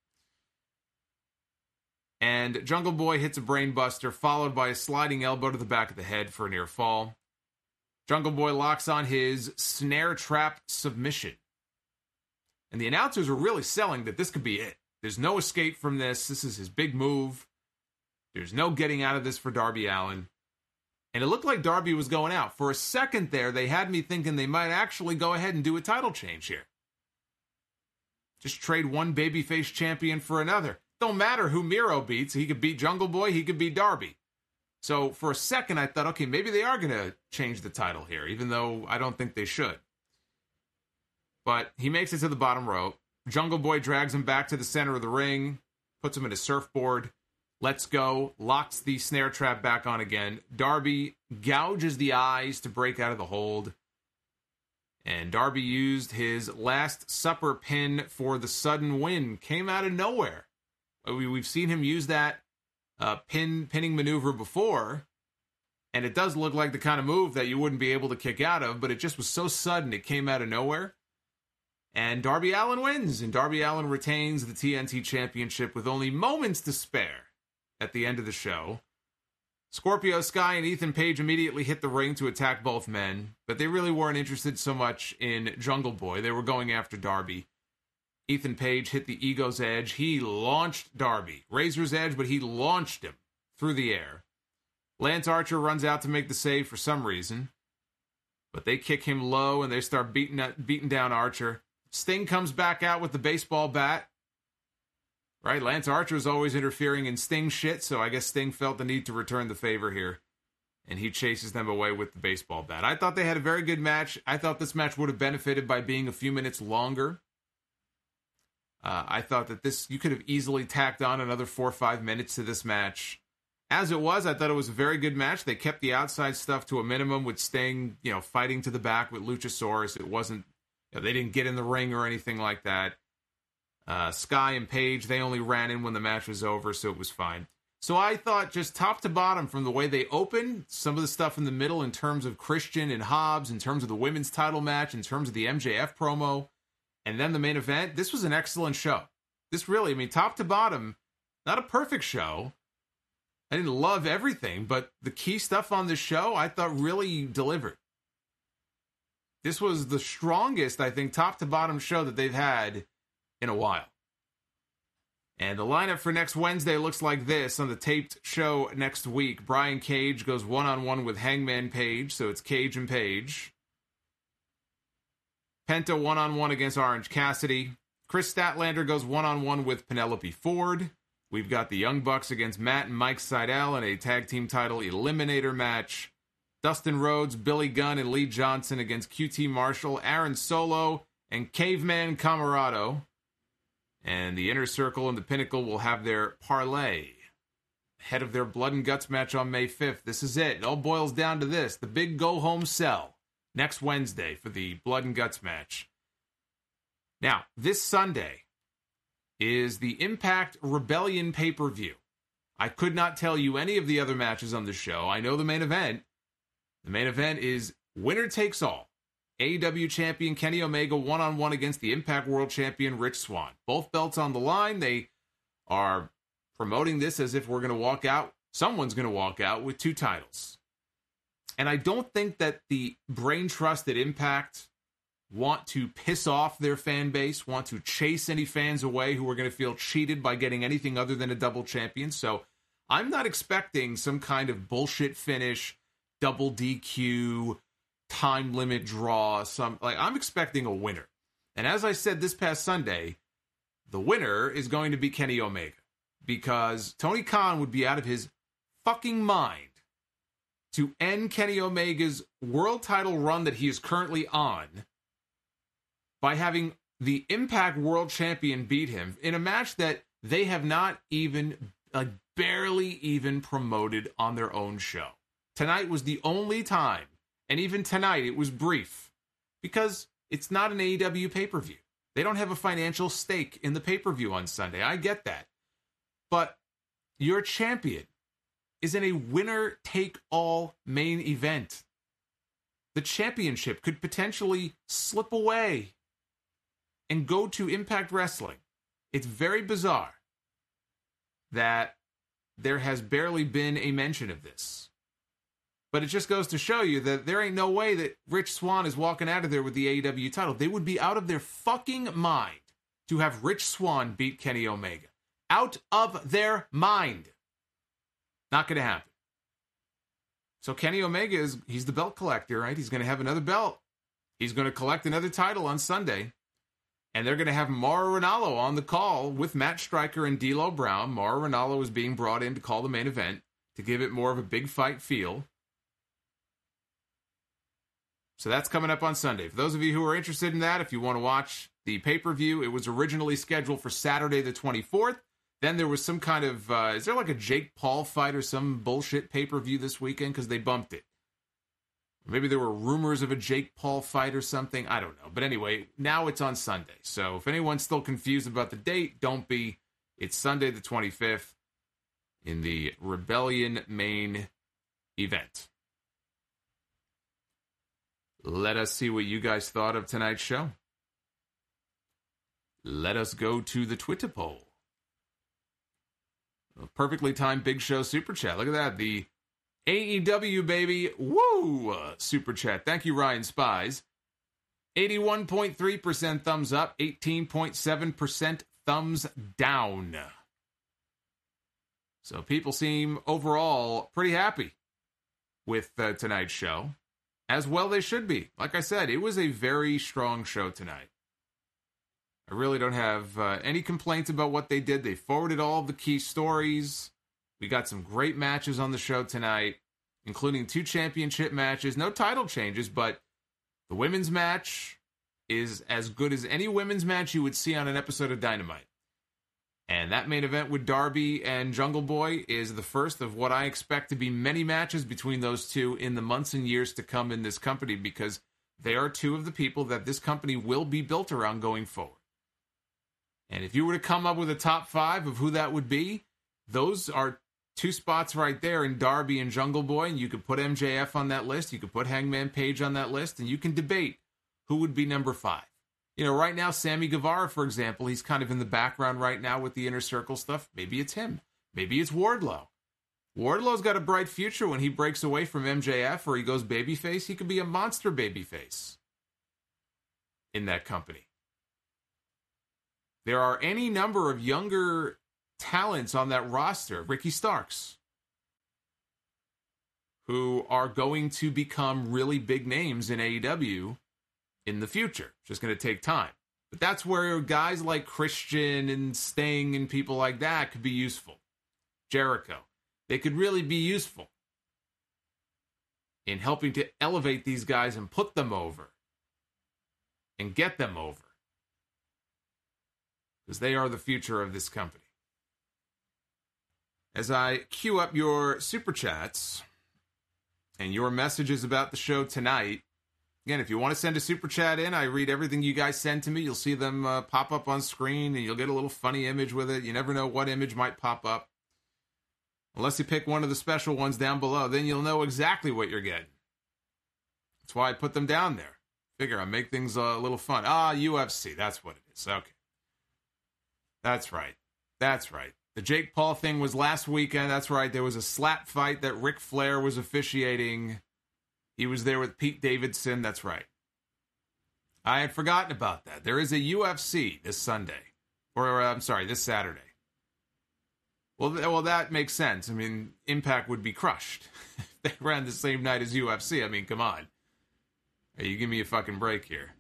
S1: And Jungle Boy hits a brainbuster, followed by a sliding elbow to the back of the head for a near fall. Jungle Boy locks on his snare trap submission. And the announcers were really selling that this could be it. There's no escape from this. This is his big move. There's no getting out of this for Darby Allin. And it looked like Darby was going out. For a second there, they had me thinking they might actually go ahead and do a title change here. Just trade one babyface champion for another. Don't matter who Miro beats. He could beat Jungle Boy. He could beat Darby. So for a second, I thought, okay, maybe they are going to change the title here, even though I don't think they should. But he makes it to the bottom rope. Jungle Boy drags him back to the center of the ring, puts him in a surfboard, lets go, locks the snare trap back on again. Darby gouges the eyes to break out of the hold. And Darby used his Last Supper pin for the sudden win. Came out of nowhere. We've seen him use that pinning maneuver before. And it does look like the kind of move that you wouldn't be able to kick out of, but it just was so sudden it came out of nowhere. And Darby Allin wins, and Darby Allin retains the TNT Championship with only moments to spare at the end of the show. Scorpio Sky and Ethan Page immediately hit the ring to attack both men, but they really weren't interested so much in Jungle Boy. They were going after Darby. Ethan Page hit the Ego's Edge. He launched Darby. Razor's Edge, but he launched him through the air. Lance Archer runs out to make the save for some reason, but they kick him low and they start beating down Archer. Sting comes back out with the baseball bat. Right, Lance Archer is always interfering in Sting shit, so I guess Sting felt the need to return the favor here. And he chases them away with the baseball bat. I thought they had a very good match. I thought this match would have benefited by being a few minutes longer. I thought that you could have easily tacked on another 4 or 5 minutes to this match. As it was, I thought it was a very good match. They kept the outside stuff to a minimum with Sting, fighting to the back with Luchasaurus. It wasn't, they didn't get in the ring or anything like that. Sky and Page, they only ran in when the match was over, so it was fine. So I thought just top to bottom, from the way they opened, some of the stuff in the middle in terms of Christian and Hobbs, in terms of the women's title match, in terms of the MJF promo, and then the main event, this was an excellent show. This really, top to bottom, not a perfect show, I didn't love everything, but the key stuff on the show I thought really delivered. This was the strongest, I think, top to bottom show that they've had in a while. And the lineup for next Wednesday looks like this on the taped show next week. Brian Cage goes one-on-one with Hangman Page, so it's Cage and Page. Penta one-on-one against Orange Cassidy. Chris Statlander goes one-on-one with Penelope Ford. We've got the Young Bucks against Matt and Mike Sydal in a tag team title eliminator match. Dustin Rhodes, Billy Gunn, and Lee Johnson against QT Marshall, Aaron Solo, and Caveman Camarado. And the Inner Circle and the Pinnacle will have their parlay ahead of their Blood and Guts match on May 5th. This is it. It all boils down to this. The big go-home sell next Wednesday for the Blood and Guts match. Now, this Sunday is the Impact Rebellion pay-per-view. I could not tell you any of the other matches on the show. I know the main event. The main event is winner takes all. AEW champion Kenny Omega one-on-one against the Impact World Champion Rich Swann. Both belts on the line. They are promoting this as if we're going to walk out. Someone's going to walk out with 2 titles. And I don't think that the brain trust at Impact want to piss off their fan base, want to chase any fans away who are going to feel cheated by getting anything other than a double champion. So I'm not expecting some kind of bullshit finish, double DQ, time limit draw. I'm expecting a winner. And as I said this past Sunday, the winner is going to be Kenny Omega. Because Tony Khan would be out of his fucking mind to end Kenny Omega's world title run that he is currently on by having the Impact World Champion beat him in a match that they have not even, barely even promoted on their own show. Tonight was the only time, and even tonight it was brief, because it's not an AEW pay-per-view. They don't have a financial stake in the pay-per-view on Sunday. I get that. But your champion is in a winner-take-all main event. The championship could potentially slip away and go to Impact Wrestling. It's very bizarre that there has barely been a mention of this. But it just goes to show you that there ain't no way that Rich Swann is walking out of there with the AEW title. They would be out of their fucking mind to have Rich Swann beat Kenny Omega. Out of their mind. Not going to happen. So Kenny Omega he's the belt collector, right? He's going to have another belt. He's going to collect another title on Sunday. And they're going to have Mauro Ranallo on the call with Matt Striker and D'Lo Brown. Mauro Ranallo is being brought in to call the main event to give it more of a big fight feel. So that's coming up on Sunday. For those of you who are interested in that, if you want to watch the pay-per-view, it was originally scheduled for Saturday the 24th. Then there was some kind of, is there like a Jake Paul fight or some bullshit pay-per-view this weekend? Because they bumped it. Maybe there were rumors of a Jake Paul fight or something. I don't know. But anyway, now it's on Sunday. So if anyone's still confused about the date, don't be. It's Sunday the 25th in the Rebellion main event. Let us see what you guys thought of tonight's show. Let us go to the Twitter poll. A perfectly timed Big Show Super Chat. Look at that. The AEW, baby. Woo! Super Chat. Thank you, Ryan Spies. 81.3% thumbs up. 18.7% thumbs down. So people seem overall pretty happy with tonight's show. As well they should be. Like I said, it was a very strong show tonight. I really don't have any complaints about what they did. They forwarded all of the key stories. We got some great matches on the show tonight, including 2 championship matches. No title changes, but the women's match is as good as any women's match you would see on an episode of Dynamite. And that main event with Darby and Jungle Boy is the first of what I expect to be many matches between those two in the months and years to come in this company, because they are 2 of the people that this company will be built around going forward. And if you were to come up with a top 5 of who that would be, those are 2 spots right there in Darby and Jungle Boy, and you could put MJF on that list, you could put Hangman Page on that list, and you can debate who would be number 5. You know, right now, Sammy Guevara, for example, he's kind of in the background right now with the Inner Circle stuff. Maybe it's him. Maybe it's Wardlow. Wardlow's got a bright future when he breaks away from MJF or he goes babyface. He could be a monster babyface in that company. There are any number of younger talents on that roster, Ricky Starks, who are going to become really big names in AEW in the future. It's just going to take time. But that's where guys like Christian and Sting and people like that could be useful. Jericho. They could really be useful in helping to elevate these guys and put them over and get them over. Because they are the future of this company. As I queue up your super chats and your messages about the show tonight, again, if you want to send a super chat in, I read everything you guys send to me. You'll see them pop up on screen, and you'll get a little funny image with it. You never know what image might pop up. Unless you pick one of the special ones down below, then you'll know exactly what you're getting. That's why I put them down there. Figure I make things a little fun. UFC, that's what it is. Okay. That's right. That's right. The Jake Paul thing was last weekend. That's right. There was a slap fight that Ric Flair was officiating. He was there with Pete Davidson. That's right. I had forgotten about that. There is a UFC this Sunday. This Saturday. Well, that makes sense. I mean, Impact would be crushed if they ran the same night as UFC. I mean, come on. Hey, you give me a fucking break here.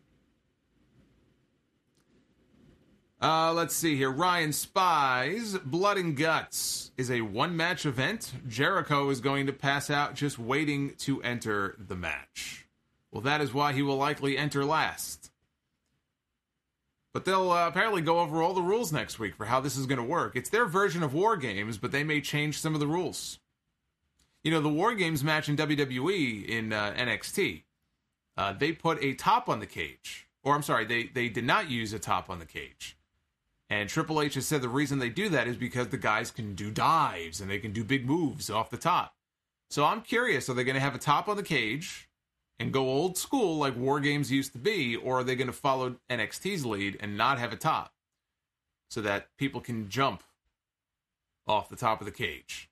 S1: Let's see here. Ryan Spies. Blood and Guts is a one-match event. Jericho is going to pass out just waiting to enter the match. Well, that is why he will likely enter last. But they'll apparently go over all the rules next week for how this is going to work. It's their version of War Games, but they may change some of the rules. You know, the War Games match in WWE in NXT, they put a top on the cage. Or, I'm sorry, they did not use a top on the cage. And Triple H has said the reason they do that is because the guys can do dives and they can do big moves off the top. So I'm curious, are they going to have a top on the cage and go old school like War Games used to be, or are they going to follow NXT's lead and not have a top so that people can jump off the top of the cage?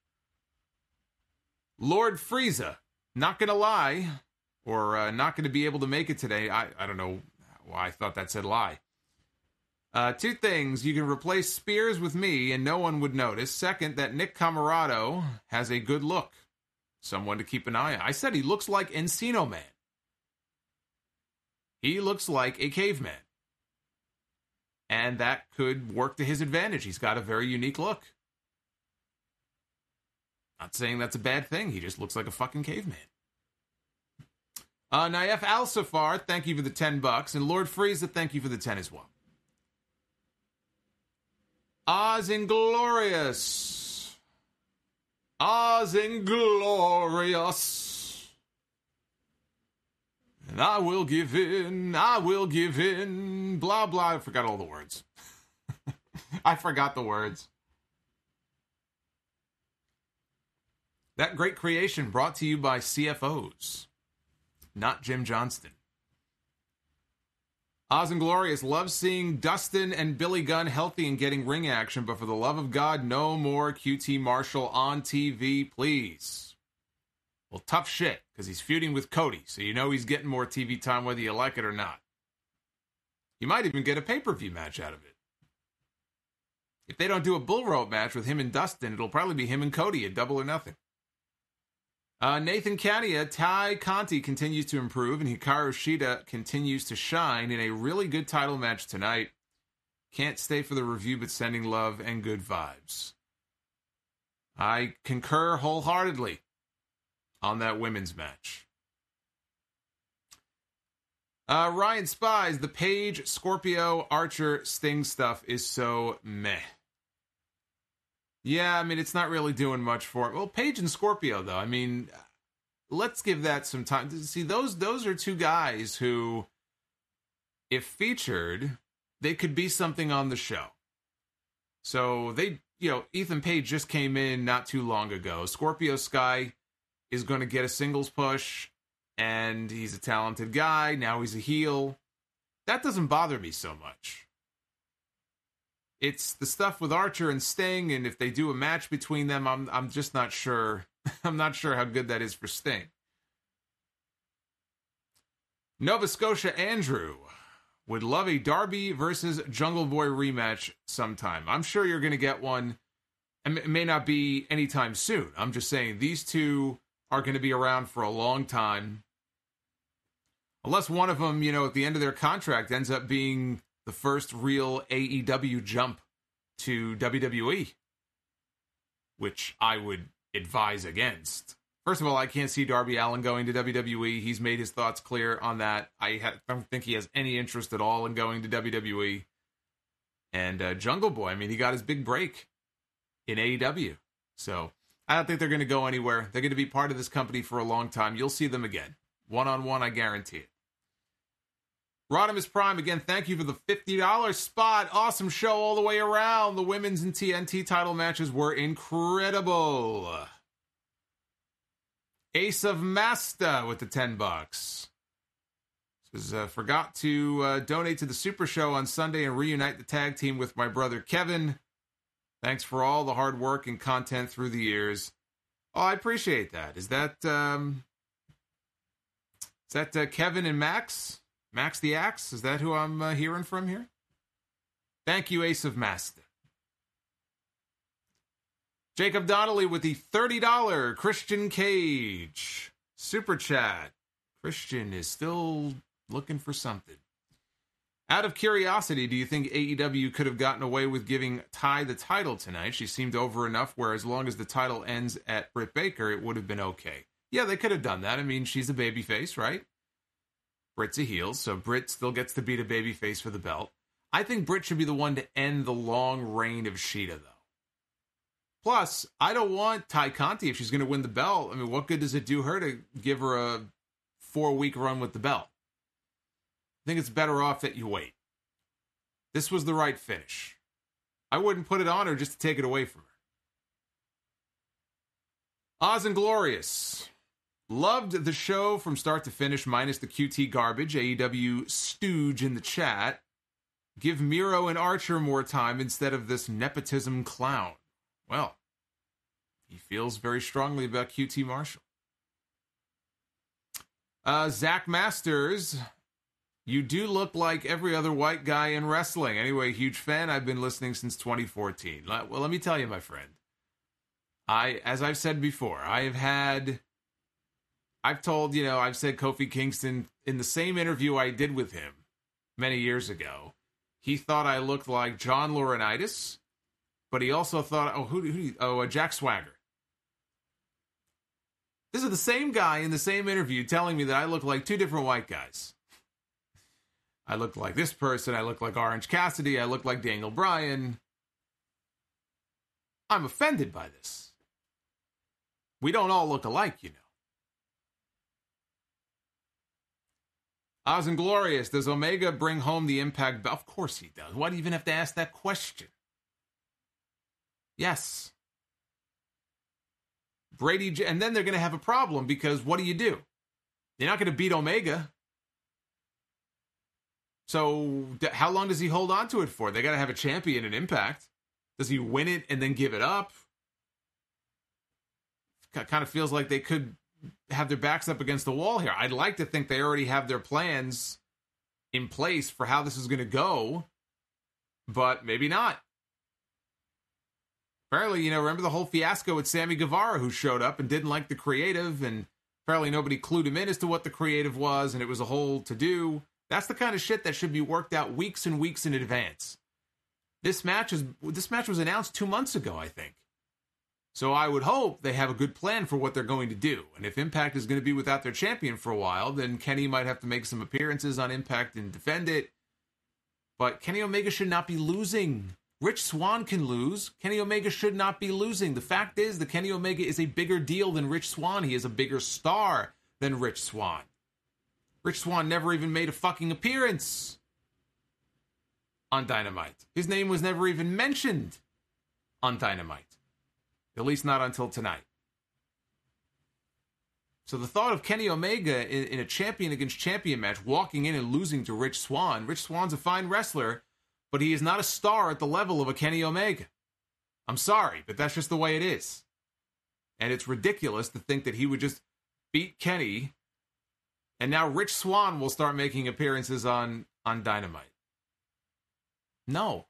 S1: Lord Frieza, not going to lie, or not going to be able to make it today. I don't know why I thought that said lie. Two things. You can replace Spears with me and no one would notice. Second, that Nick Camarado has a good look. Someone to keep an eye on. I said he looks like Encino Man. He looks like a caveman. And that could work to his advantage. He's got a very unique look. Not saying that's a bad thing. He just looks like a fucking caveman. Naif Al-Safar, thank you for the $10. And Lord Frieza, thank you for the 10 as well. Oz Inglorious. Oz Inglorious. And I will give in, blah, blah. I forgot all the words. I forgot the words. That great creation brought to you by CFOs, not Jim Johnston. Oz Inglorious loves seeing Dustin and Billy Gunn healthy and getting ring action, but for the love of God, no more QT Marshall on TV, please. Well, tough shit, because he's feuding with Cody, so you know he's getting more TV time whether you like it or not. You might even get a pay-per-view match out of it. If they don't do a bull rope match with him and Dustin, it'll probably be him and Cody at Double or Nothing. Nathan Kania, Ty Conti continues to improve, and Hikaru Shida continues to shine in a really good title match tonight. Can't stay for the review, but sending love and good vibes. I concur wholeheartedly on that women's match. Ryan Spies, the Paige, Scorpio, Archer, Sting stuff is so meh. Yeah, I mean, it's not really doing much for it. Well, Paige and Scorpio, though, I mean, let's give that some time. See, those are two guys who, if featured, they could be something on the show. So they, Ethan Page just came in not too long ago. Scorpio Sky is going to get a singles push, and he's a talented guy. Now he's a heel. That doesn't bother me so much. It's the stuff with Archer and Sting, and if they do a match between them, I'm just not sure. I'm not sure how good that is for Sting. Nova Scotia Andrew would love a Darby versus Jungle Boy rematch sometime. I'm sure you're going to get one. It may not be anytime soon. I'm just saying these two are going to be around for a long time. Unless one of them, at the end of their contract ends up being the first real AEW jump to WWE, which I would advise against. First of all, I can't see Darby Allin going to WWE. He's made his thoughts clear on that. I don't think he has any interest at all in going to WWE. And Jungle Boy, he got his big break in AEW. So I don't think they're going to go anywhere. They're going to be part of this company for a long time. You'll see them again. One-on-one, I guarantee it. Rodimus Prime, again, thank you for the $50 spot. Awesome show all the way around. The women's and TNT title matches were incredible. Ace of Masta with the $10. Says, forgot to donate to the Super Show on Sunday and reunite the tag team with my brother Kevin. Thanks for all the hard work and content through the years. Oh, I appreciate that. Is that Kevin and Max? Max the Axe? Is that who I'm hearing from here? Thank you, Ace of Master. Jacob Donnelly with the $30 Christian Cage Super Chat. Christian is still looking for something. Out of curiosity, do you think AEW could have gotten away with giving Ty the title tonight? She seemed over enough where as long as the title ends at Britt Baker, it would have been okay. Yeah, they could have done that. She's a babyface, right? Britt's a heel, so Britt still gets to beat a babyface for the belt. I think Britt should be the one to end the long reign of Shida, though. Plus, I don't want Ty Conti if she's going to win the belt. What good does it do her to give her a 4-week run with the belt? I think it's better off that you wait. This was the right finish. I wouldn't put it on her just to take it away from her. Oz and Glorious. Loved the show from start to finish, minus the QT garbage. AEW stooge in the chat. Give Miro and Archer more time instead of this nepotism clown. Well, he feels very strongly about QT Marshall. Zach Masters. You do look like every other white guy in wrestling. Anyway, huge fan. I've been listening since 2014. Well, let me tell you, my friend. As I've said before, I've said Kofi Kingston in the same interview I did with him many years ago. He thought I looked like John Laurinaitis, but he also thought, Jack Swagger. This is the same guy in the same interview telling me that I look like two different white guys. I look like this person, I look like Orange Cassidy, I look like Daniel Bryan. I'm offended by this. We don't all look alike, Oz and Glorious, does Omega bring home the Impact belt? Of course he does. Why do you even have to ask that question? Yes. Brady, and then they're going to have a problem because what do? You're not going to beat Omega. So how long does he hold on to it for? They got to have a champion in Impact. Does he win it and then give it up? Kind of feels like they could have their backs up against the wall here. I'd like to think they already have their plans in place for how this is going to go, but maybe not. Apparently, remember the whole fiasco with Sammy Guevara, who showed up and didn't like the creative, and apparently nobody clued him in as to what the creative was, and it was a whole to-do. That's the kind of shit that should be worked out weeks and weeks in advance. This match was announced 2 months ago, I think. So I would hope they have a good plan for what they're going to do. And if Impact is going to be without their champion for a while, then Kenny might have to make some appearances on Impact and defend it. But Kenny Omega should not be losing. Rich Swann can lose. Kenny Omega should not be losing. The fact is that Kenny Omega is a bigger deal than Rich Swann. He is a bigger star than Rich Swann. Rich Swann never even made a fucking appearance on Dynamite. His name was never even mentioned on Dynamite. At least not until tonight. So the thought of Kenny Omega in a champion against champion match, walking in and losing to Rich Swann. Rich Swann's a fine wrestler, but he is not a star at the level of a Kenny Omega. I'm sorry, but that's just the way it is. And it's ridiculous to think that he would just beat Kenny, and now Rich Swann will start making appearances on Dynamite. No.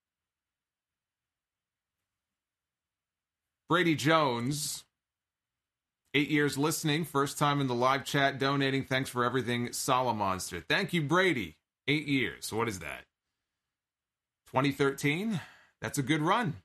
S1: Brady Jones, 8 years listening, first time in the live chat, donating. Thanks for everything, Solomonster. Thank you, Brady. 8 years. What is that? 2013? That's a good run.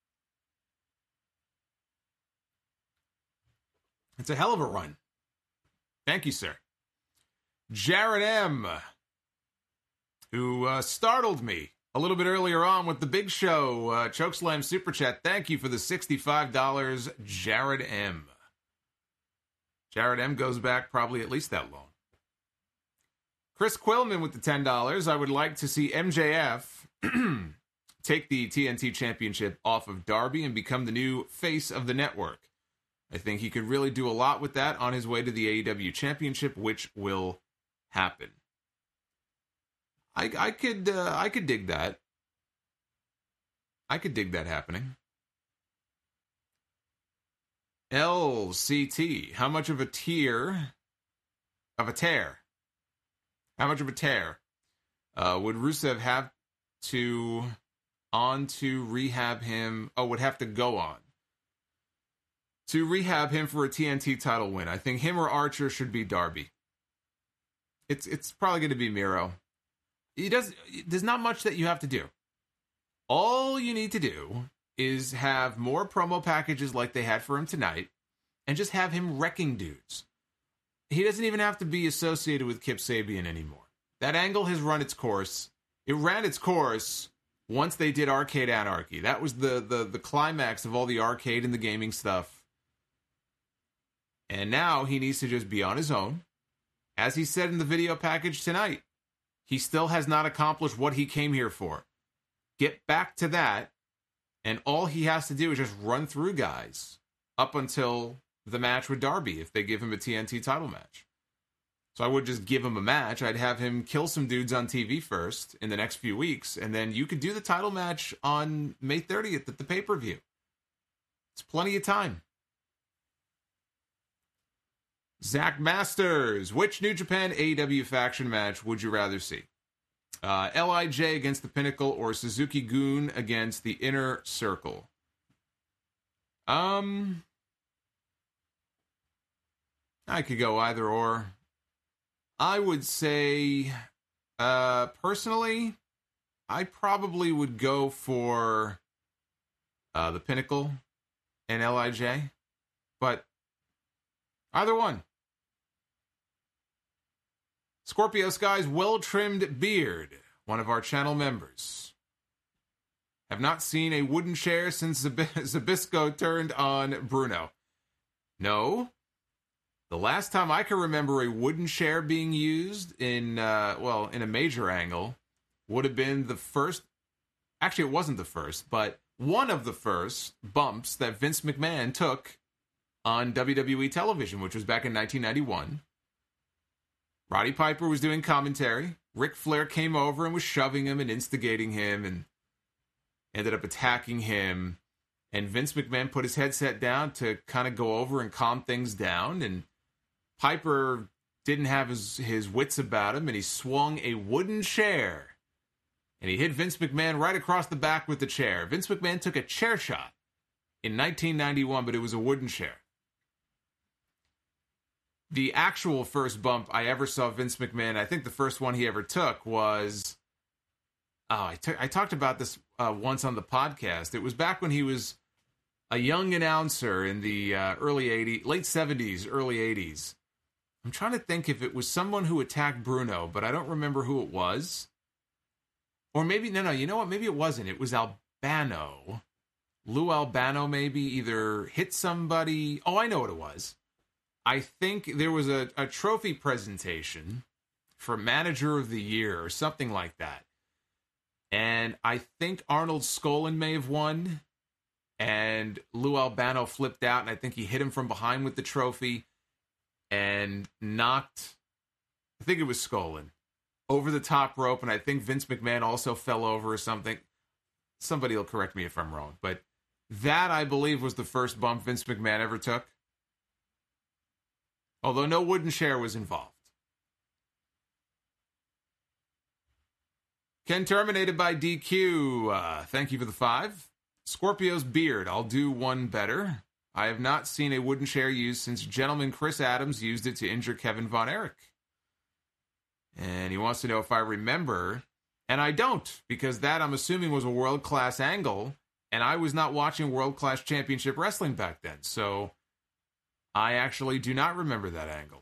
S1: It's a hell of a run. Thank you, sir. Jared M., who startled me a little bit earlier on with the Big Show Chokeslam Super Chat. Thank you for the $65, Jared M. Jared M. goes back probably at least that long. Chris Quillman with the $10. I would like to see MJF take the TNT Championship off of Darby and become the new face of the network. I think he could really do a lot with that on his way to the AEW Championship, which will happen. I could dig that. I could dig that happening. LCT, how much of a tear would Rusev have to rehab him? Oh, would have to go on to rehab him for a TNT title win. I think him or Archer should be Darby. It's probably going to be Miro. There's not much that you have to do. All you need to do is have more promo packages like they had for him tonight, and just have him wrecking dudes. He doesn't even have to be associated with Kip Sabian anymore. That angle has run its course. It ran its course once they did Arcade Anarchy. That was the climax of all the arcade and the gaming stuff. And now he needs to just be on his own. As he said in the video package tonight, he still has not accomplished what he came here for. Get back to that, and all he has to do is just run through guys up until the match with Darby if they give him a TNT title match. So I would just give him a match. I'd have him kill some dudes on TV first in the next few weeks, and then you could do the title match on May 30th at the pay-per-view. It's plenty of time. Zach Masters, which New Japan AEW faction match would you rather see? LIJ against the Pinnacle or Suzuki-gun against the Inner Circle? I could go either or. I would say, personally, I probably would go for the Pinnacle and LIJ, but either one. Scorpio Sky's well-trimmed beard, one of our channel members. Have not seen a wooden chair since Zabisco turned on Bruno. No. The last time I can remember a wooden chair being used in a major angle would have been the first. Actually, it wasn't the first, but one of the first bumps that Vince McMahon took on WWE television, which was back in 1991. Roddy Piper was doing commentary. Ric Flair came over and was shoving him and instigating him and ended up attacking him. And Vince McMahon put his headset down to kind of go over and calm things down. And Piper didn't have his wits about him, and he swung a wooden chair. And he hit Vince McMahon right across the back with the chair. Vince McMahon took a chair shot in 1991, but it was a wooden chair. The actual first bump I ever saw Vince McMahon, I think the first one he ever took was... I talked about this once on the podcast. It was back when he was a young announcer in the late 70s, early 80s. I'm trying to think if it was someone who attacked Bruno, but I don't remember who it was. Or maybe, no, you know what? Maybe it wasn't. It was Albano. Lou Albano maybe either hit somebody. Oh, I know what it was. I think there was a trophy presentation for Manager of the Year or something like that. And I think Arnold Skolin may have won. And Lou Albano flipped out, and I think he hit him from behind with the trophy and knocked, I think it was Skolin, over the top rope, and I think Vince McMahon also fell over or something. Somebody will correct me if I'm wrong, but that, I believe, was the first bump Vince McMahon ever took. Although no wooden chair was involved. Ken terminated by DQ. Thank you for the 5. Scorpio's beard. I'll do one better. I have not seen a wooden chair used since gentleman Chris Adams used it to injure Kevin Von Erich. And he wants to know if I remember. And I don't, because that, I'm assuming, was a world-class angle. And I was not watching world-class championship wrestling back then. So I actually do not remember that angle.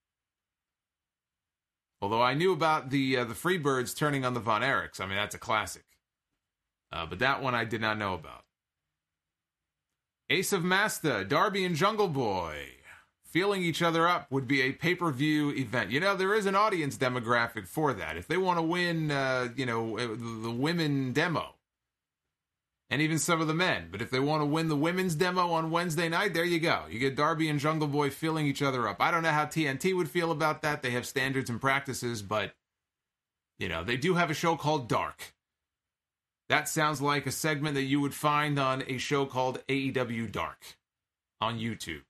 S1: Although I knew about the Freebirds turning on the Von Erichs. I mean, that's a classic. But that one I did not know about. Ace of Masta, Darby and Jungle Boy. Feeling each other up would be a pay-per-view event. You know, there is an audience demographic for that. If they want to win, the women demo. And even some of the men. But if they want to win the women's demo on Wednesday night, there you go. You get Darby and Jungle Boy feeling each other up. I don't know how TNT would feel about that. They have standards and practices, but, they do have a show called Dark. That sounds like a segment that you would find on a show called AEW Dark on YouTube.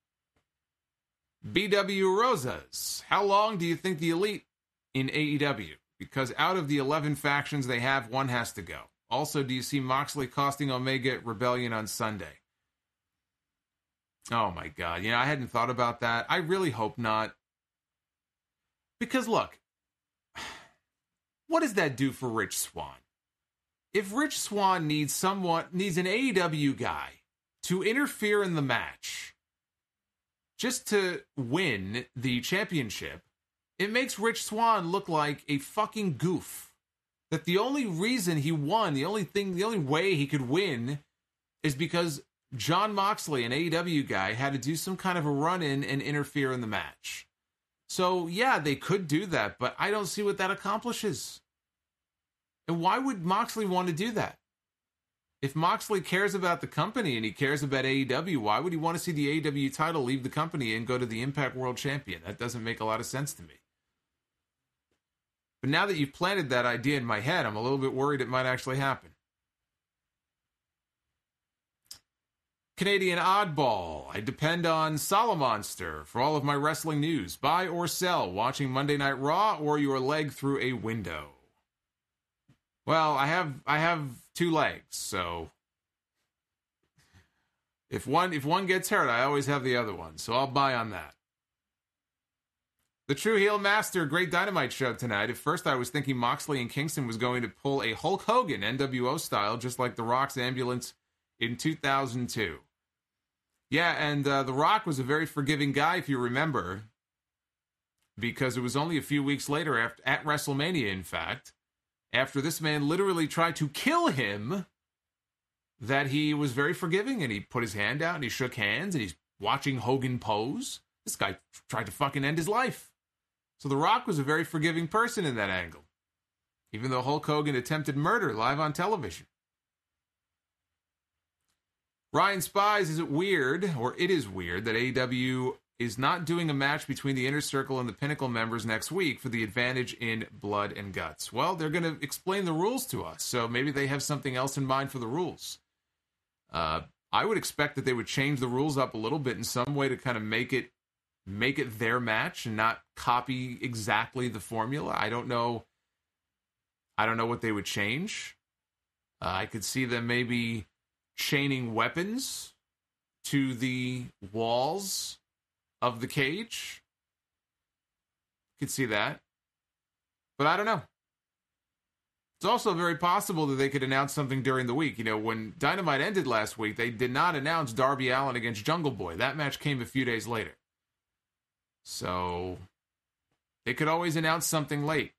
S1: BW Rosas, how long do you think the Elite in AEW? Because out of the 11 factions they have, one has to go. Also, do you see Moxley costing Omega Rebellion on Sunday? Oh my God. I hadn't thought about that. I really hope not. Because look, what does that do for Rich Swann? If Rich Swann needs an AEW guy to interfere in the match just to win the championship, it makes Rich Swann look like a fucking goof. That the only reason he won, the only way he could win is because Jon Moxley, an AEW guy, had to do some kind of a run-in and interfere in the match. So, yeah, they could do that, but I don't see what that accomplishes. And why would Moxley want to do that? If Moxley cares about the company and he cares about AEW, why would he want to see the AEW title leave the company and go to the Impact World Champion? That doesn't make a lot of sense to me. But now that you've planted that idea in my head, I'm a little bit worried it might actually happen. Canadian Oddball. I depend on Solomonster for all of my wrestling news. Buy or sell, watching Monday Night Raw or your leg through a window. Well, I have 2 legs, so if one gets hurt, I always have the other one, so I'll buy on that. The True Heel Master, great Dynamite show tonight. At first, I was thinking Moxley and Kingston was going to pull a Hulk Hogan NWO style, just like The Rock's ambulance in 2002. Yeah, and The Rock was a very forgiving guy, if you remember, because it was only a few weeks later, at WrestleMania, in fact, after this man literally tried to kill him, that he was very forgiving, and he put his hand out, and he shook hands, and he's watching Hogan pose. This guy tried to fucking end his life. So The Rock was a very forgiving person in that angle, even though Hulk Hogan attempted murder live on television. Ryan Spies, is it weird, or it is weird, that AEW is not doing a match between the Inner Circle and the Pinnacle members next week for the advantage in Blood and Guts? Well, they're going to explain the rules to us, so maybe they have something else in mind for the rules. I would expect that they would change the rules up a little bit in some way to kind of make it their match and not copy exactly the formula. I don't know what they would change. I could see them maybe chaining weapons to the walls of the cage. Could see that. But I don't know. It's also very possible that they could announce something during the week. When Dynamite ended last week, they did not announce Darby Allin against Jungle Boy. That match came a few days later. So they could always announce something late.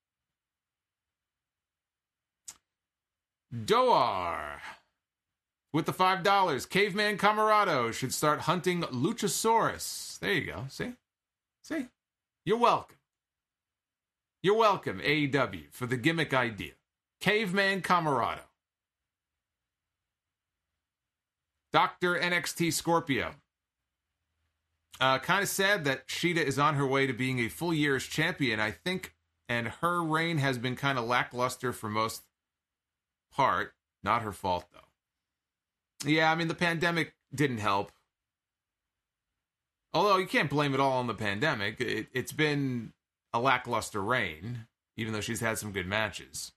S1: Doar, with the $5, Caveman Camarado should start hunting Luchasaurus. There you go. See? You're welcome. You're welcome, AEW, for the gimmick idea. Caveman Camarado. Dr. NXT Scorpio. Kind of sad that Shida is on her way to being a full year as champion. I think and her reign has been kind of lackluster for most part. Not her fault, though. Yeah, I mean, the pandemic didn't help. Although you can't blame it all on the pandemic. It's been a lackluster reign, even though she's had some good matches.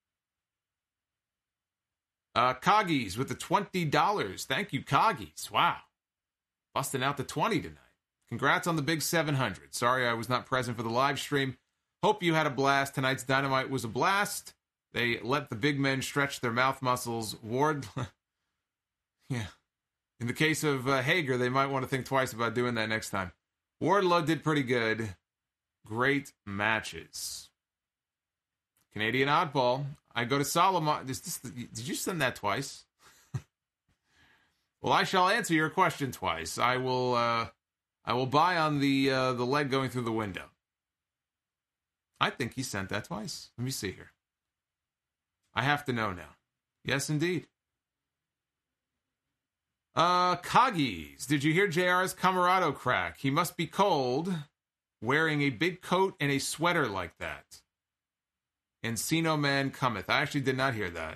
S1: Coggies with the $20. Thank you, Coggies. Wow. Busting out the 20 tonight. Congrats on the big 700. Sorry I was not present for the live stream. Hope you had a blast. Tonight's Dynamite was a blast. They let the big men stretch their mouth muscles. Ward... yeah. In the case of Hager, they might want to think twice about doing that next time. Wardlow did pretty good. Great matches. Canadian Oddball. I go to Solomon. Did you send that twice? Well, I shall answer your question twice. I will buy on the leg going through the window. I think he sent that twice. Let me see here. I have to know now. Yes, indeed. Coggies. Did you hear JR's Camarado crack? He must be cold, wearing a big coat and a sweater like that. Encino Man cometh. I actually did not hear that.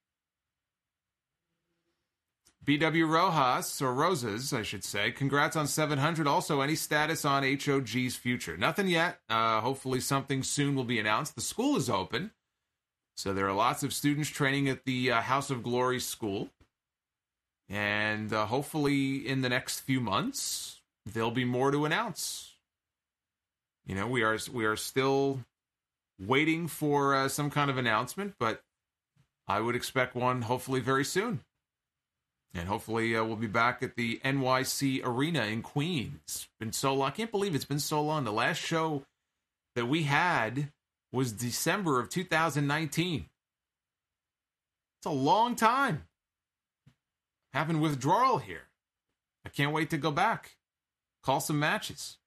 S1: BW Rojas, or Roses, I should say. Congrats on 700. Also, any status on HOG's future? Nothing yet. Hopefully something soon will be announced. The school is open. So there are lots of students training at the House of Glory school. And hopefully in the next few months, there'll be more to announce. You know, we are still waiting for some kind of announcement, but I would expect one hopefully very soon. And hopefully we'll be back at the NYC Arena in Queens. Been so long. I can't believe it's been so long. The last show that we had was December of 2019. It's a long time. Having withdrawal here. I can't wait to go back. Call some matches.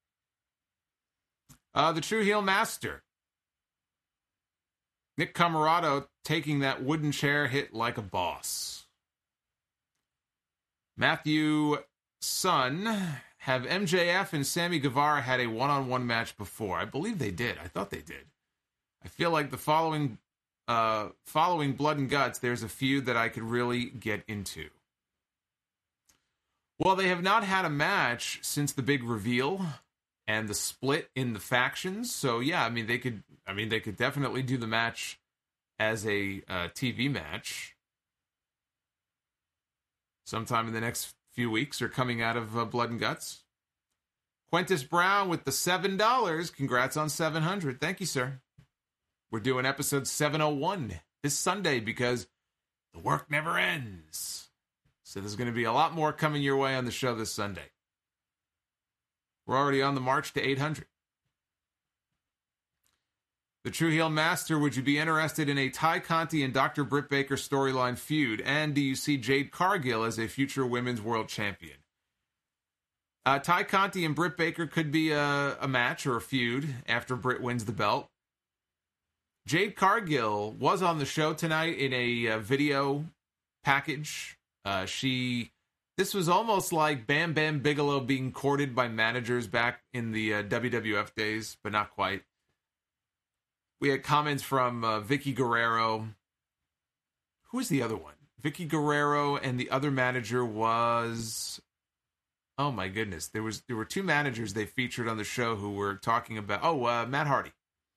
S1: The True Heel Master. Nick Camarado taking that wooden chair hit like a boss. Matthew Sun, have MJF and Sammy Guevara had a one-on-one match before? I believe they did. I thought they did. I feel like the following Blood and Guts, there's a feud that I could really get into. Well, they have not had a match since the big reveal and the split in the factions. So yeah, I mean they could definitely do the match as a TV match sometime in the next few weeks or coming out of Blood and Guts. Quintus Brown with the $7. Congrats on 700. Thank you, sir. We're doing episode 701 this Sunday because the work never ends. So there's going to be a lot more coming your way on the show this Sunday. We're already on the march to 800. The True Heel Master, would you be interested in a Ty Conti and Dr. Britt Baker storyline feud? And do you see Jade Cargill as a future women's world champion? Ty Conti and Britt Baker could be a match or a feud after Britt wins the belt. Jade Cargill was on the show tonight in a video package. This was almost like Bam Bam Bigelow being courted by managers back in the WWF days, but not quite. We had comments from Vicky Guerrero. Who was the other one? Vicky Guerrero, and the other manager was... Oh my goodness. There were two managers they featured on the show who were talking about... Matt Hardy.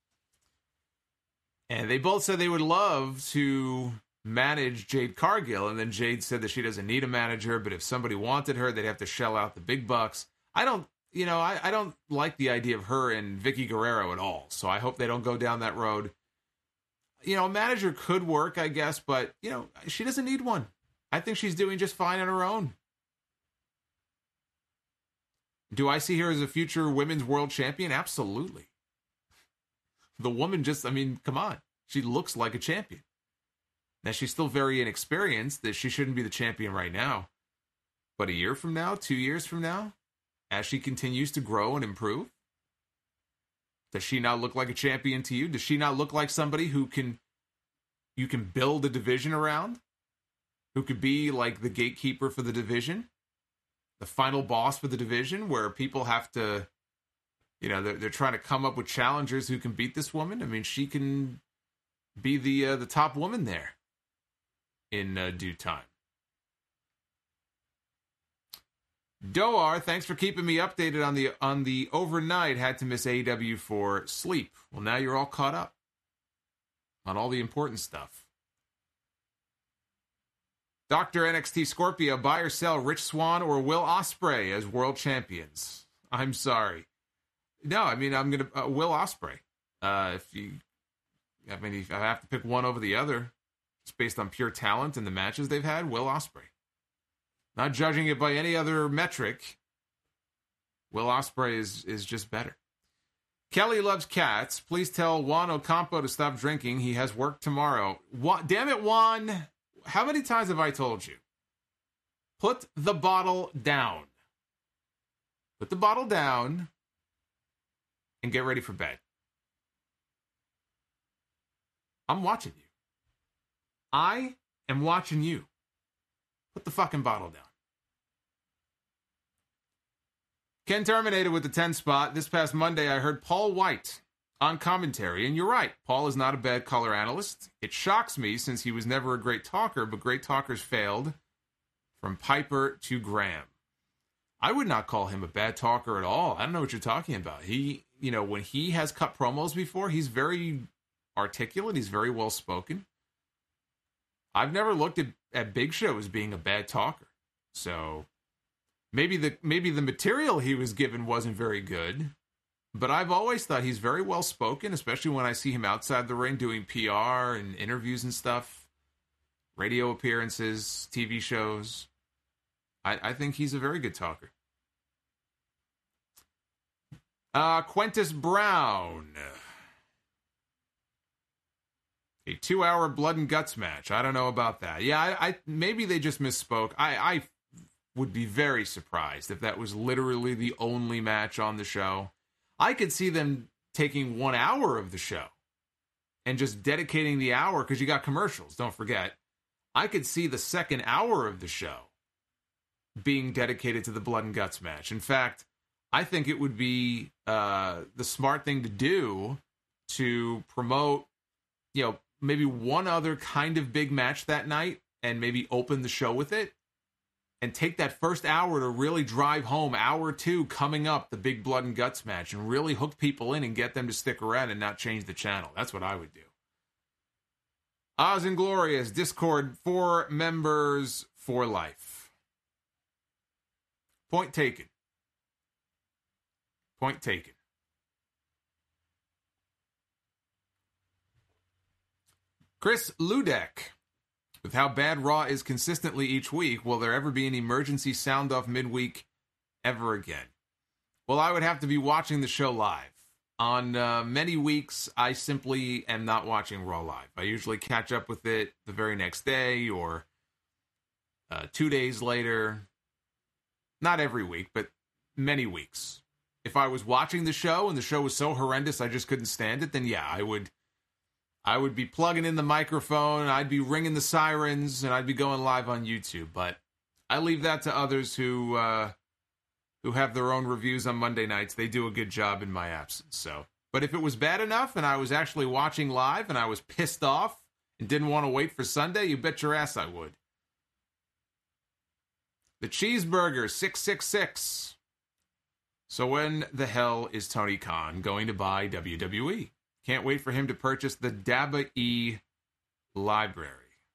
S1: And they both said they would love to manage Jade Cargill, and then Jade said that she doesn't need a manager, but if somebody wanted her, they'd have to shell out the big bucks. I don't like the idea of her and Vicky Guerrero at all, so I hope they don't go down that road. You know, a manager could work, I guess, but, you know, she doesn't need one. I think she's doing just fine on her own. Do I see her as a future women's world champion? Absolutely. The woman come on. She looks like a champion. Now, she's still very inexperienced, that she shouldn't be the champion right now. But a year from now, 2 years from now, as she continues to grow and improve, does she not look like a champion to you? Does she not look like somebody who you can build a division around? Who could be like the gatekeeper for the division? The final boss for the division, where people have to they're trying to come up with challengers who can beat this woman. I mean, she can be the top woman there in due time. Doar, thanks for keeping me updated on the overnight. Had to miss AEW for sleep. Well, now you're all caught up on all the important stuff. Dr. NXT Scorpio, buy or sell Rich Swann or Will Ospreay as world champions? I'm sorry. No, I mean, I'm going to Will Ospreay. If I have to pick one over the other, it's based on pure talent and the matches they've had, Will Ospreay. Not judging it by any other metric, Will Ospreay is just better. Kelly loves cats. Please tell Juan Ocampo to stop drinking. He has work tomorrow. Damn it, Juan. How many times have I told you? Put the bottle down. Put the bottle down and get ready for bed. I'm watching you. I am watching you. Put the fucking bottle down. Ken Terminator with the 10 spot. This past Monday, I heard Paul White on commentary, and you're right. Paul is not a bad color analyst. It shocks me since he was never a great talker, but great talkers failed, from Piper to Graham. I would not call him a bad talker at all. I don't know what you're talking about. He, when he has cut promos before, he's very articulate. He's very well spoken. I've never looked at Big Show as being a bad talker. So maybe the material he was given wasn't very good, but I've always thought he's very well spoken, especially when I see him outside the ring doing PR and interviews and stuff, radio appearances, TV shows. I think he's a very good talker. Quintus Brown. A 2-hour blood and guts match. I don't know about that. Yeah, I maybe they just misspoke. I would be very surprised if that was literally the only match on the show. I could see them taking 1 hour of the show and just dedicating the hour, because you got commercials, don't forget. I could see the second hour of the show being dedicated to the blood and guts match. In fact, I think it would be the smart thing to do to promote, maybe one other kind of big match that night and maybe open the show with it, and take that first hour to really drive home hour 2 coming up, the big blood and guts match, and really hook people in and get them to stick around and not change the channel. That's what I would do. Oz and Glorious, Discord, 4 members for life. Point taken. Point taken. Chris Ludek, with how bad Raw is consistently each week, will there ever be an emergency sound-off midweek ever again? Well, I would have to be watching the show live. On many weeks, I simply am not watching Raw live. I usually catch up with it the very next day or 2 days later. Not every week, but many weeks. If I was watching the show and the show was so horrendous I just couldn't stand it, then yeah, I would be plugging in the microphone, I'd be ringing the sirens, and I'd be going live on YouTube. But I leave that to others who have their own reviews on Monday nights. They do a good job in my absence. So, but if it was bad enough and I was actually watching live and I was pissed off and didn't want to wait for Sunday, you bet your ass I would. The Cheeseburger 666. So when the hell is Tony Khan going to buy WWE? Can't wait for him to purchase the Daba E library.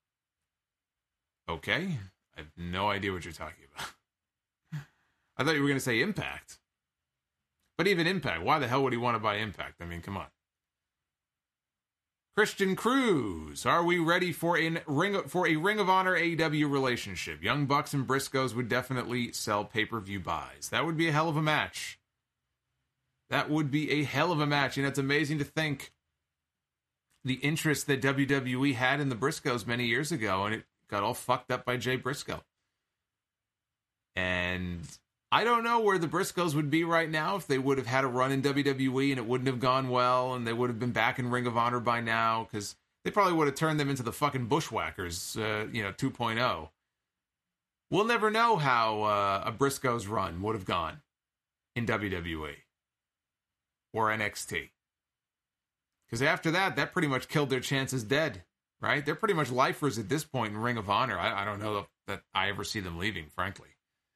S1: Okay, I have no idea what you're talking about. I thought you were going to say Impact. But even Impact, why the hell would he want to buy Impact? I mean, come on. Christian Cruz, are we ready for a Ring of Honor AEW relationship? Young Bucks and Briscoes would definitely sell pay-per-view buys. That would be a hell of a match. That would be a hell of a match. It's amazing to think the interest that WWE had in the Briscoes many years ago, and it got all fucked up by Jay Briscoe. And I don't know where the Briscoes would be right now if they would have had a run in WWE and it wouldn't have gone well and they would have been back in Ring of Honor by now, because they probably would have turned them into the fucking Bushwhackers, 2.0. We'll never know how a Briscoes run would have gone in WWE. or NXT. Because after that, that pretty much killed their chances dead, right? They're pretty much lifers at this point in Ring of Honor. I don't know that I ever see them leaving, frankly.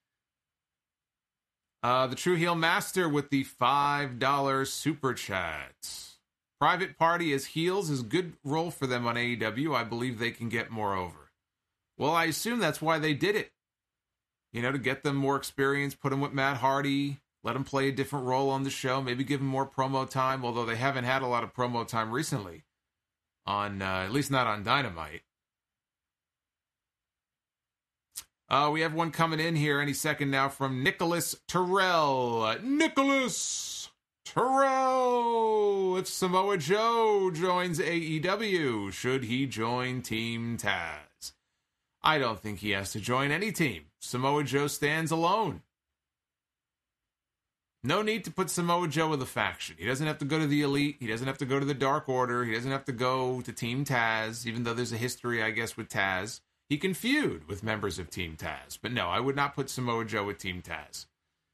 S1: The True Heel Master with the $5 super chat. Private Party as heels is a good role for them on AEW. I believe they can get more over. Well, I assume that's why they did it. You know, to get them more experience, put them with Matt Hardy, let them play a different role on the show, maybe give them more promo time, although they haven't had a lot of promo time recently, on at least not on Dynamite. We have one coming in here any second now from Nicholas Terrell. Nicholas Terrell! If Samoa Joe joins AEW, should he join Team Taz? I don't think he has to join any team. Samoa Joe stands alone. No need to put Samoa Joe with a faction. He doesn't have to go to the Elite. He doesn't have to go to the Dark Order. He doesn't have to go to Team Taz, even though there's a history, I guess, with Taz. He can feud with members of Team Taz. But no, I would not put Samoa Joe with Team Taz.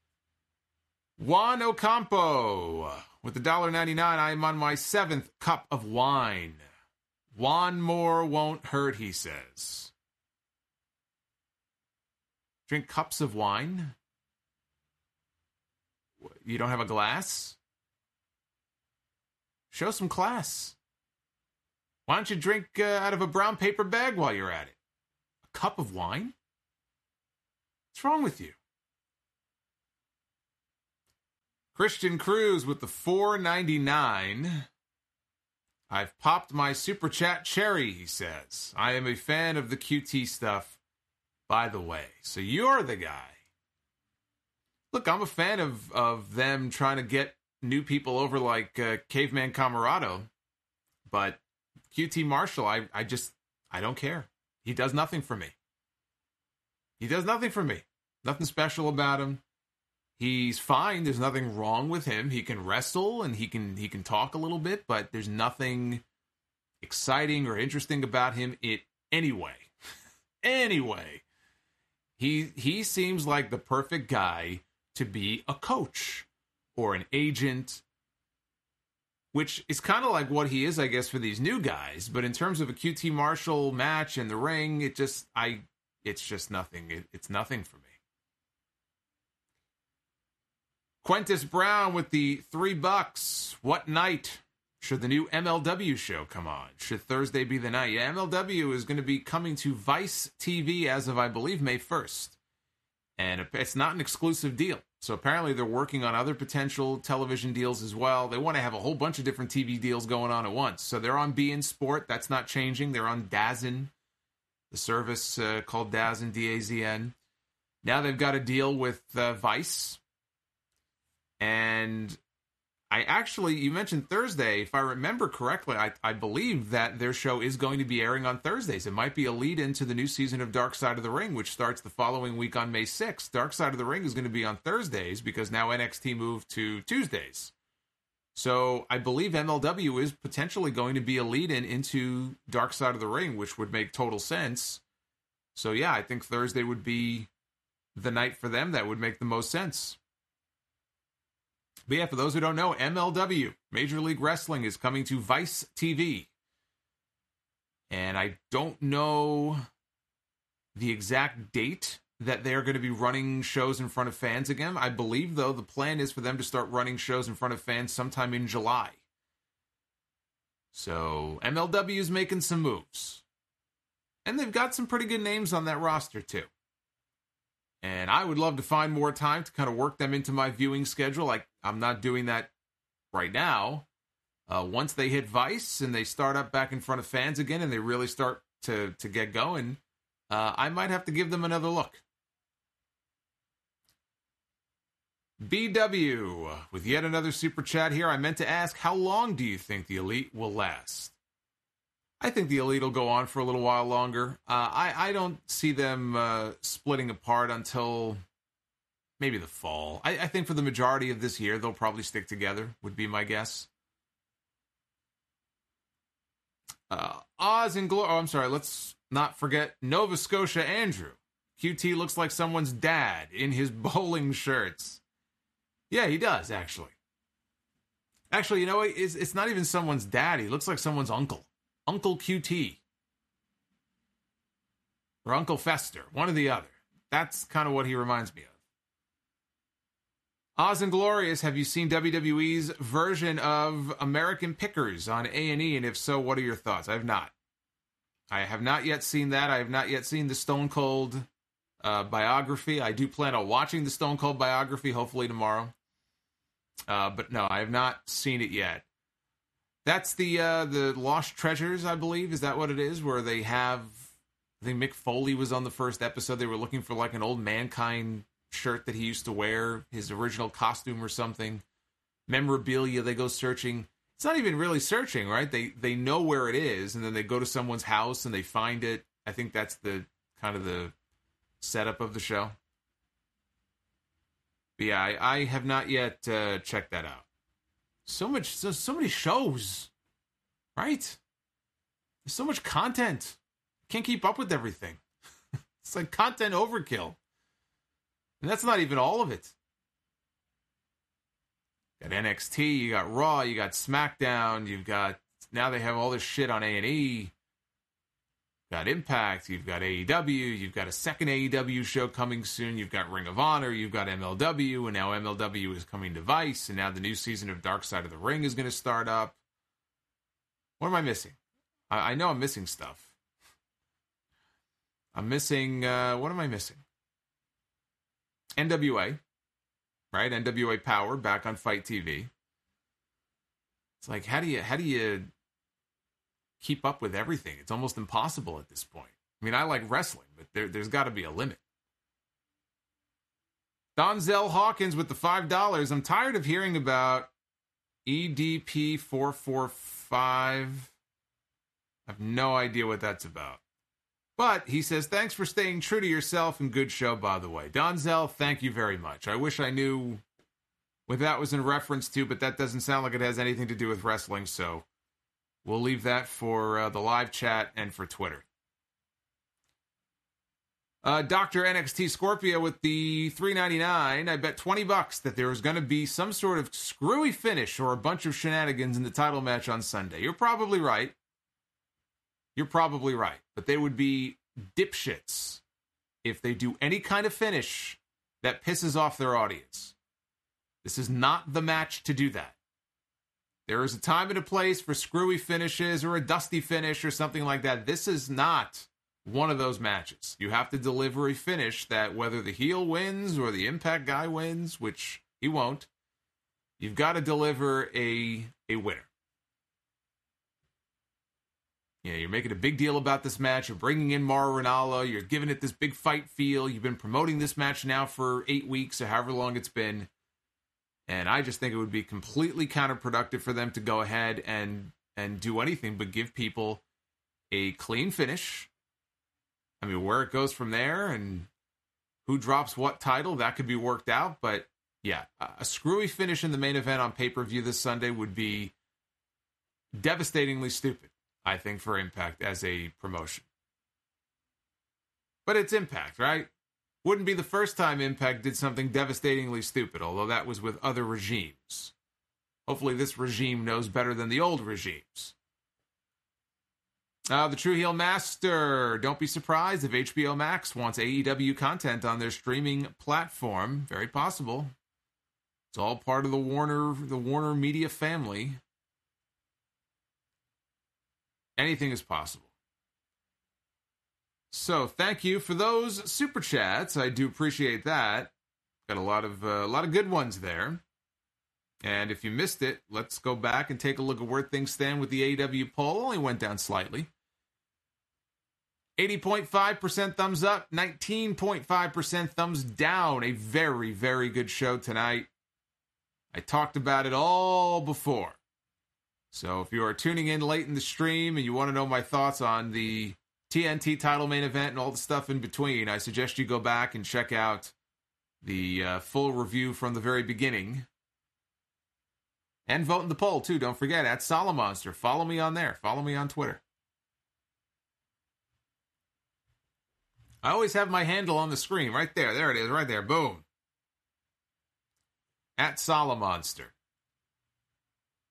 S1: Juan Ocampo with the $1.99. I am on my 7th cup of wine. One more won't hurt, he says. Drink cups of wine? You don't have a glass? Show some class. Why don't you drink out of a brown paper bag while you're at it? A cup of wine? What's wrong with you? Christian Cruz with the $4.99. I've popped my super chat cherry, he says. I am a fan of the QT stuff, by the way. So you're the guy. Look, I'm a fan of them trying to get new people over like Caveman Camarado. But QT Marshall, I don't care. He does nothing for me. He does nothing for me. Nothing special about him. He's fine. There's nothing wrong with him. He can wrestle and he can talk a little bit, but there's nothing exciting or interesting about him anyway. Anyway, he seems like the perfect guy to be a coach or an agent, which is kind of like what he is, I guess, for these new guys. But in terms of a QT Marshall match in the ring, it's just nothing. It's nothing for me. Quintus Brown with the $3. What night should the new MLW show come on? Should Thursday be the night? Yeah, MLW is going to be coming to Vice TV as of, I believe, May 1st. And it's not an exclusive deal. So apparently they're working on other potential television deals as well. They want to have a whole bunch of different TV deals going on at once. So they're on beIN Sport. That's not changing. They're on DAZN, the service called DAZN, D-A-Z-N. Now they've got a deal with Vice. And you mentioned Thursday. If I remember correctly, I believe that their show is going to be airing on Thursdays. It might be a lead into the new season of Dark Side of the Ring, which starts the following week on May 6th. Dark Side of the Ring is going to be on Thursdays because now NXT moved to Tuesdays. So I believe MLW is potentially going to be a lead-in into Dark Side of the Ring, which would make total sense. So yeah, I think Thursday would be the night for them. That would make the most sense. But yeah, for those who don't know, MLW, Major League Wrestling, is coming to Vice TV. And I don't know the exact date that they're going to be running shows in front of fans again. I believe, though, the plan is for them to start running shows in front of fans sometime in July. So MLW is making some moves. And they've got some pretty good names on that roster, too. And I would love to find more time to kind of work them into my viewing schedule. I'm not doing that right now. Once they hit Vice and they start up back in front of fans again and they really start to get going, I might have to give them another look. BW, with yet another super chat here. I meant to ask, how long do you think the Elite will last? I think the Elite will go on for a little while longer. I don't see them splitting apart until maybe the fall. I think for the majority of this year, they'll probably stick together, would be my guess. Oz and Glory. Oh, I'm sorry. Let's not forget Nova Scotia Andrew. QT looks like someone's dad in his bowling shirts. Yeah, he does, actually. Actually, you know what? It's not even someone's dad. He looks like someone's uncle. Uncle QT. Or Uncle Fester. One or the other. That's kind of what he reminds me of. Oz and Glorious, have you seen WWE's version of American Pickers on A&E? And if so, what are your thoughts? I have not. I have not yet seen that. I have not yet seen the Stone Cold biography. I do plan on watching the Stone Cold biography, hopefully tomorrow. But no, I have not seen it yet. That's the Lost Treasures, I believe. Is that what it is? Where they have, I think Mick Foley was on the first episode. They were looking for like an old Mankind shirt that he used to wear, his original costume or something. Memorabilia, they go searching. It's not even really searching, right? They know where it is, and then they go to someone's house and they find it. I think that's the kind of the setup of the show. But yeah, I have not yet checked that out. So many shows, right? There's so much content. Can't keep up with everything. It's like content overkill. And that's not even all of it. You got NXT, you got Raw, you got SmackDown, you've got, now they have all this shit on A&E. Got Impact, you've got AEW, you've got a second AEW show coming soon, you've got Ring of Honor, you've got MLW, and now MLW is coming to Vice, and now the new season of Dark Side of the Ring is going to start up. What am I missing? I know I'm missing stuff. I'm missing, what am I missing? NWA, right? NWA Power back on Fight TV. It's like, how do you keep up with everything? It's almost impossible at this point. I mean, I like wrestling, but there's got to be a limit. Donzel Hawkins with the $5. I'm tired of hearing about EDP 445. I have no idea what that's about. But he says, thanks for staying true to yourself and good show, by the way. Donzel, thank you very much. I wish I knew what that was in reference to, but that doesn't sound like it has anything to do with wrestling, so we'll leave that for the live chat and for Twitter. Dr. NXT Scorpio with the $3.99. I bet $20 that there was going to be some sort of screwy finish or a bunch of shenanigans in the title match on Sunday. You're probably right. But they would be dipshits if they do any kind of finish that pisses off their audience. This is not the match to do that. There is a time and a place for screwy finishes or a dusty finish or something like that. This is not one of those matches. You have to deliver a finish that, whether the heel wins or the Impact guy wins, which he won't, you've got to deliver a winner. Yeah, you're making a big deal about this match. You're bringing in Mauro Ranallo. You're giving it this big fight feel. You've been promoting this match now for 8 weeks or however long it's been. And I just think it would be completely counterproductive for them to go ahead and do anything but give people a clean finish. I mean, where it goes from there and who drops what title, that could be worked out. But yeah, a screwy finish in the main event on pay-per-view this Sunday would be devastatingly stupid, I think, for Impact as a promotion. But it's Impact, right? Wouldn't be the first time Impact did something devastatingly stupid, although that was with other regimes. Hopefully this regime knows better than the old regimes. The True Heel Master. Don't be surprised if HBO Max wants AEW content on their streaming platform. Very possible. It's all part of the Warner Media family. Anything is possible. So thank you for those super chats. I do appreciate that. Got a lot of good ones there. And if you missed it, let's go back and take a look at where things stand with the AEW poll. Only went down slightly. 80.5% thumbs up, 19.5% thumbs down. A very, very good show tonight. I talked about it all before. So if you are tuning in late in the stream and you want to know my thoughts on the TNT title main event and all the stuff in between, I suggest you go back and check out the full review from the very beginning. And vote in the poll, too. Don't forget, at Solomonster. Follow me on there. Follow me on Twitter. I always have my handle on the screen. Right there. There it is. Right there. Boom. At Solomonster.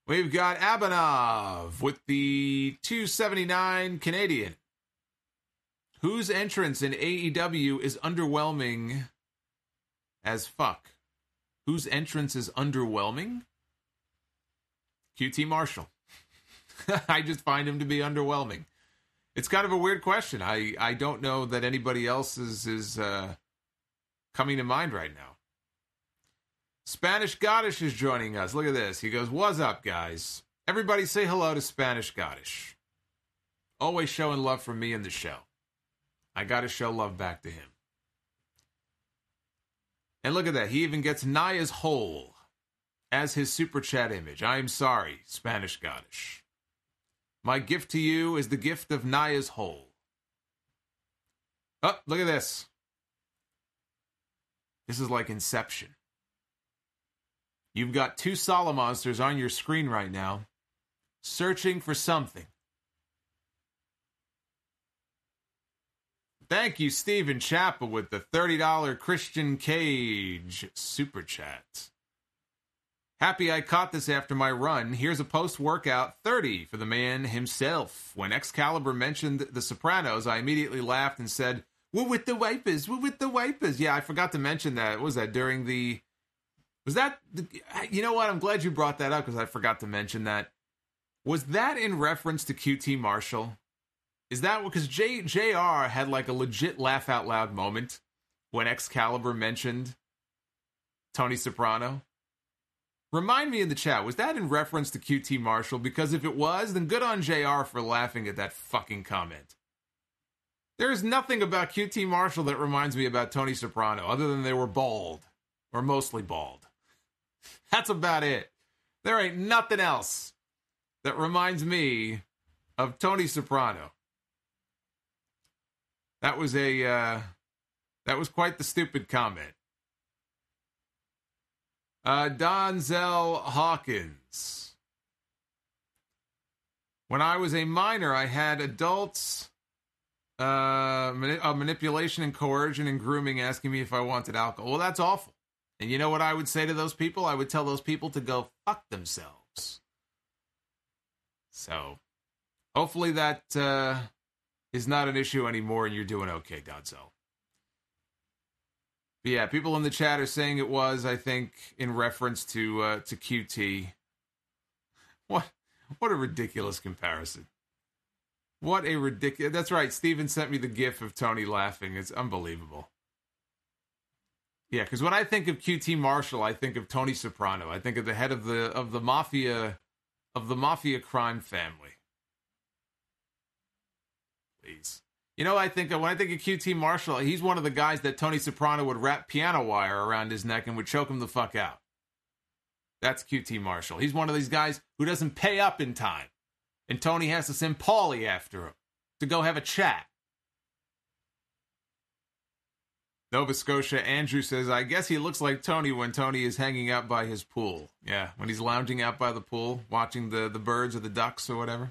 S1: We've got Abanov with the 279 Canadian, whose entrance in AEW is underwhelming as fuck. Whose entrance is underwhelming? QT Marshall. I just find him to be underwhelming. It's kind of a weird question. I don't know that anybody else is coming to mind right now. Spanish Goddess is joining us. Look at this. He goes, "What's up, guys? Everybody say hello to Spanish Goddess. Always showing love for me in the show. I got to show love back to him." And look at that. He even gets Naya's hole as his super chat image. I am sorry, Spanish Goddess. My gift to you is the gift of Naya's hole. Oh, look at this. This is like Inception. You've got two Solomonsters on your screen right now, searching for something. Thank you, Stephen Chapel, with the $30 Christian Cage super chat. Happy I caught this after my run. Here's a post-workout 30 for the man himself. When Excalibur mentioned The Sopranos, I immediately laughed and said, "We're with the wipers, we're with the wipers." Yeah, I forgot to mention that. What was that during the... Was that... You know what? I'm glad you brought that up because I forgot to mention that. Was that in reference to QT Marshall? Is that... Because JR had like a legit laugh out loud moment when Excalibur mentioned Tony Soprano. Remind me in the chat, was that in reference to QT Marshall? Because if it was, then good on JR for laughing at that fucking comment. There is nothing about QT Marshall that reminds me about Tony Soprano, other than they were bald. Or mostly bald. That's about it. There ain't nothing else that reminds me of Tony Soprano. That was quite the stupid comment. Donzel Hawkins. When I was a minor, I had adults manipulation and coercion and grooming asking me if I wanted alcohol. Well, that's awful. And you know what I would say to those people? I would tell those people to go fuck themselves. So, hopefully that is not an issue anymore and you're doing okay, Donzel. But yeah, people in the chat are saying it was, I think, in reference to QT. What a ridiculous comparison. What a ridiculous... That's right, Steven sent me the gif of Tony laughing. It's unbelievable. Yeah, because when I think of QT Marshall, I think of Tony Soprano. I think of the head of the mafia crime family. Please. You know, when I think of QT Marshall, he's one of the guys that Tony Soprano would wrap piano wire around his neck and would choke him the fuck out. That's QT Marshall. He's one of these guys who doesn't pay up in time. And Tony has to send Paulie after him to go have a chat. Nova Scotia Andrew says, I guess he looks like Tony when Tony is hanging out by his pool. Yeah, when he's lounging out by the pool, watching the birds or the ducks or whatever.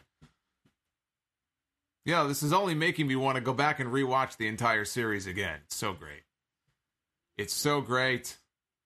S1: Yeah, this is only making me want to go back and rewatch the entire series again. It's so great. It's so great.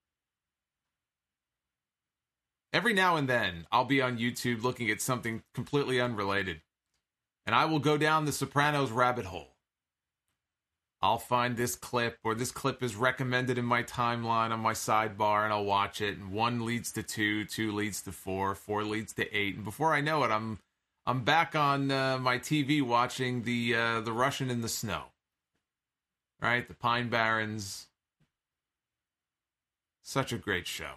S1: Every now and then, I'll be on YouTube looking at something completely unrelated. And I will go down the Sopranos rabbit hole. I'll find this clip, or this clip is recommended in my timeline on my sidebar, and I'll watch it. And 1 leads to 2, 2 leads to 4, 4 leads to 8. And before I know it, I'm back on my TV watching the Russian in the Snow. Right? The Pine Barrens. Such a great show.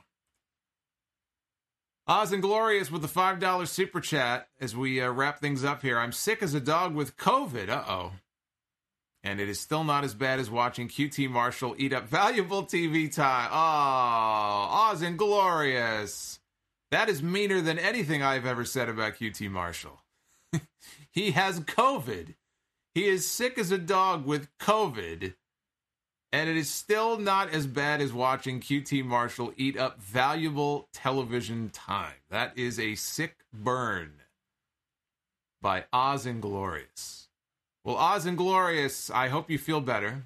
S1: Oz and Glorious with the $5 super chat as we wrap things up here. I'm sick as a dog with COVID. Uh-oh. And it is still not as bad as watching QT Marshall eat up valuable TV time. Oh, Oz and Glorious. That is meaner than anything I've ever said about QT Marshall. He has COVID. He is sick as a dog with COVID. And it is still not as bad as watching QT Marshall eat up valuable television time. That is a sick burn by Oz and Glorious. Well, Oz and Glorious, I hope you feel better.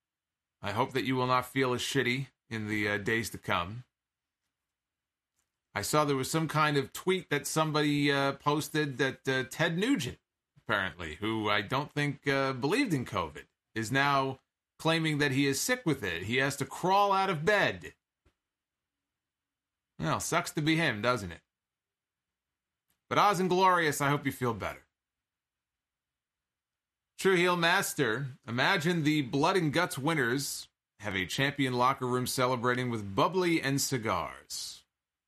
S1: I hope that you will not feel as shitty in the days to come. I saw there was some kind of tweet that somebody posted that Ted Nugent, apparently, who I don't think believed in COVID, is now claiming that he is sick with it. He has to crawl out of bed. Well, sucks to be him, doesn't it? But Oz and Glorious, I hope you feel better. True Heel Master, imagine the Blood and Guts winners have a champion locker room celebrating with bubbly and cigars.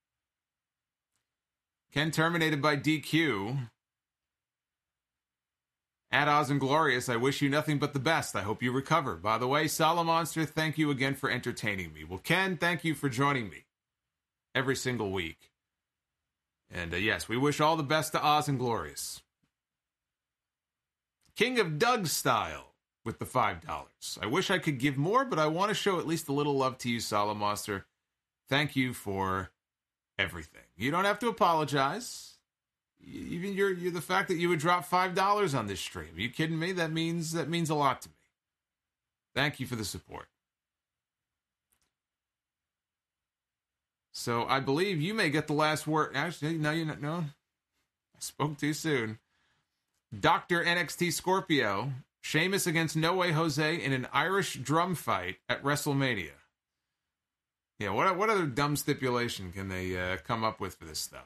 S1: Ken terminated by DQ. At Oz and Glorious, I wish you nothing but the best. I hope you recover. By the way, Salamonster, thank you again for entertaining me. Well, Ken, thank you for joining me every single week. And yes, we wish all the best to Oz and Glorious. King of Doug Style with the $5. I wish I could give more, but I want to show at least a little love to you, Salamonster. Thank you for everything. You don't have to apologize. Even you're the fact that you would drop $5 on this stream. Are you kidding me? That means a lot to me. Thank you for the support. So I believe you may get the last word. Actually, no, you're not. No, I spoke too soon. Dr. NXT Scorpio, Sheamus against No Way Jose in an Irish drum fight at WrestleMania. Yeah, what other dumb stipulation can they come up with for this stuff?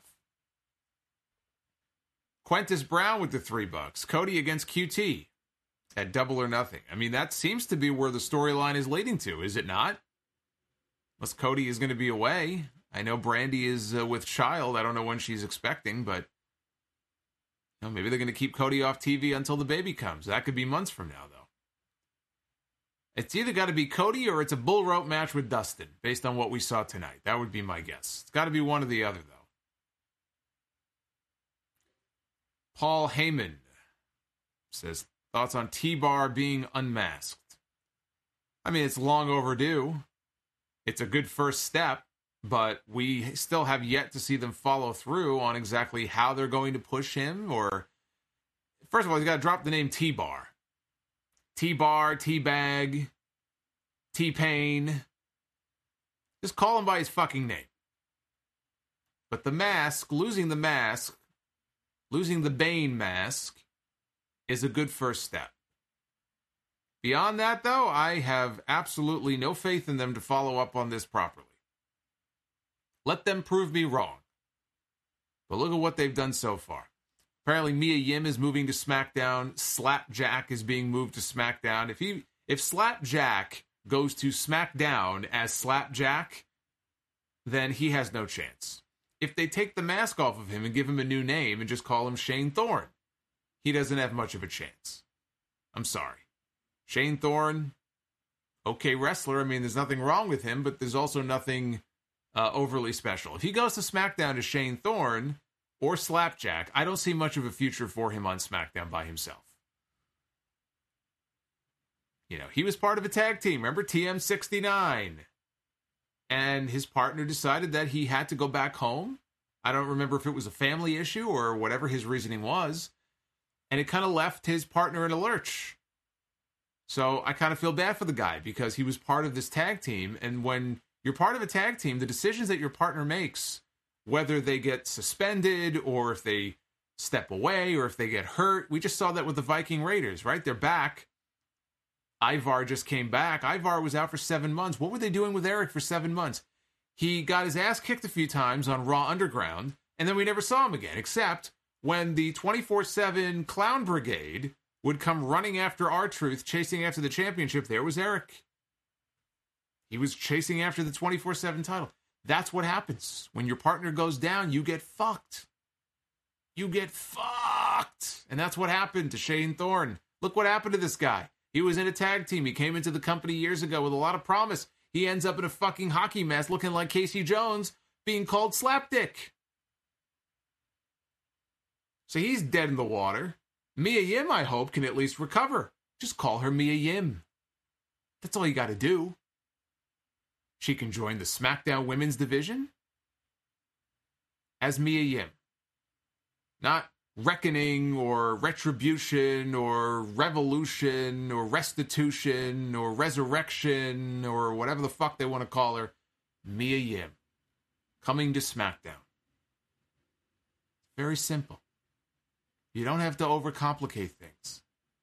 S1: Quentis Brown with the $3. Cody against QT at Double or Nothing. I mean, that seems to be where the storyline is leading to, is it not? Unless Cody is going to be away. I know Brandy is with child. I don't know when she's expecting, but maybe they're going to keep Cody off TV until the baby comes. That could be months from now, though. It's either got to be Cody or it's a bull rope match with Dustin, based on what we saw tonight. That would be my guess. It's got to be one or the other, though. Paul Heyman says, thoughts on T-Bar being unmasked? I mean, it's long overdue. It's a good first step, but we still have yet to see them follow through on exactly how they're going to push him. Or, first of all, he's got to drop the name T-Bar. T-Bar, T-Bag, T-Pain. Just call him by his fucking name. But the mask, losing the Bane mask, is a good first step. Beyond that, though, I have absolutely no faith in them to follow up on this properly. Let them prove me wrong. But look at what they've done so far. Apparently, Mia Yim is moving to SmackDown. Slapjack is being moved to SmackDown. If Slapjack goes to SmackDown as Slapjack, then he has no chance. If they take the mask off of him and give him a new name and just call him Shane Thorne, he doesn't have much of a chance. I'm sorry. Shane Thorne, okay wrestler. I mean, there's nothing wrong with him, but there's also nothing overly special. If he goes to SmackDown as Shane Thorne or Slapjack, I don't see much of a future for him on SmackDown by himself. You know, he was part of a tag team. Remember TM69? And his partner decided that he had to go back home. I don't remember if it was a family issue or whatever his reasoning was. And it kind of left his partner in a lurch. So I kind of feel bad for the guy because he was part of this tag team. And when you're part of a tag team, the decisions that your partner makes, whether they get suspended or if they step away or if they get hurt, we just saw that with the Viking Raiders, right? They're back. Ivar just came back. Ivar was out for 7 months. What were they doing with Eric for 7 months? He got his ass kicked a few times on Raw Underground, and then we never saw him again, except when the 24/7 Clown Brigade would come running after R-Truth, chasing after the championship. There was Eric. He was chasing after the 24/7 title. That's what happens. When your partner goes down, you get fucked. You get fucked. And that's what happened to Shane Thorne. Look what happened to this guy. He was in a tag team. He came into the company years ago with a lot of promise. He ends up in a fucking hockey mask looking like Casey Jones being called Slapdick. So he's dead in the water. Mia Yim, I hope, can at least recover. Just call her Mia Yim. That's all you got to do. She can join the SmackDown Women's Division as Mia Yim. Not Reckoning or Retribution or Revolution or Restitution or Resurrection or whatever the fuck they want to call her. Mia Yim. Coming to SmackDown. Very simple. You don't have to overcomplicate things.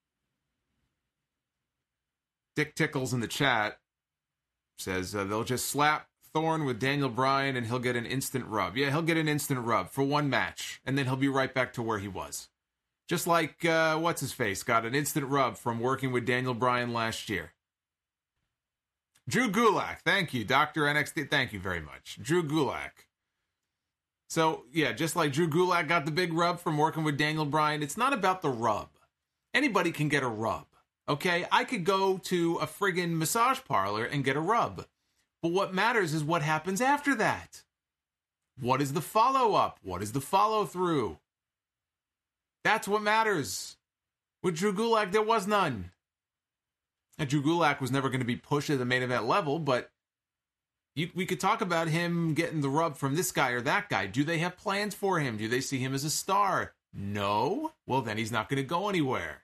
S1: Dick Tickles in the chat says they'll just slap Thorne with Daniel Bryan and he'll get an instant rub. Yeah, he'll get an instant rub for one match, and then he'll be right back to where he was. Just like, what's-his-face got an instant rub from working with Daniel Bryan last year. Drew Gulak, thank you. Dr. NXT, thank you very much. Drew Gulak. So, yeah, just like Drew Gulak got the big rub from working with Daniel Bryan, it's not about the rub. Anybody can get a rub, okay? I could go to a friggin' massage parlor and get a rub. But what matters is what happens after that. What is the follow-up? What is the follow-through? That's what matters. With Drew Gulak, there was none. And Drew Gulak was never going to be pushed to the main event level, but we could talk about him getting the rub from this guy or that guy. Do they have plans for him? Do they see him as a star? No? Well, then he's not going to go anywhere.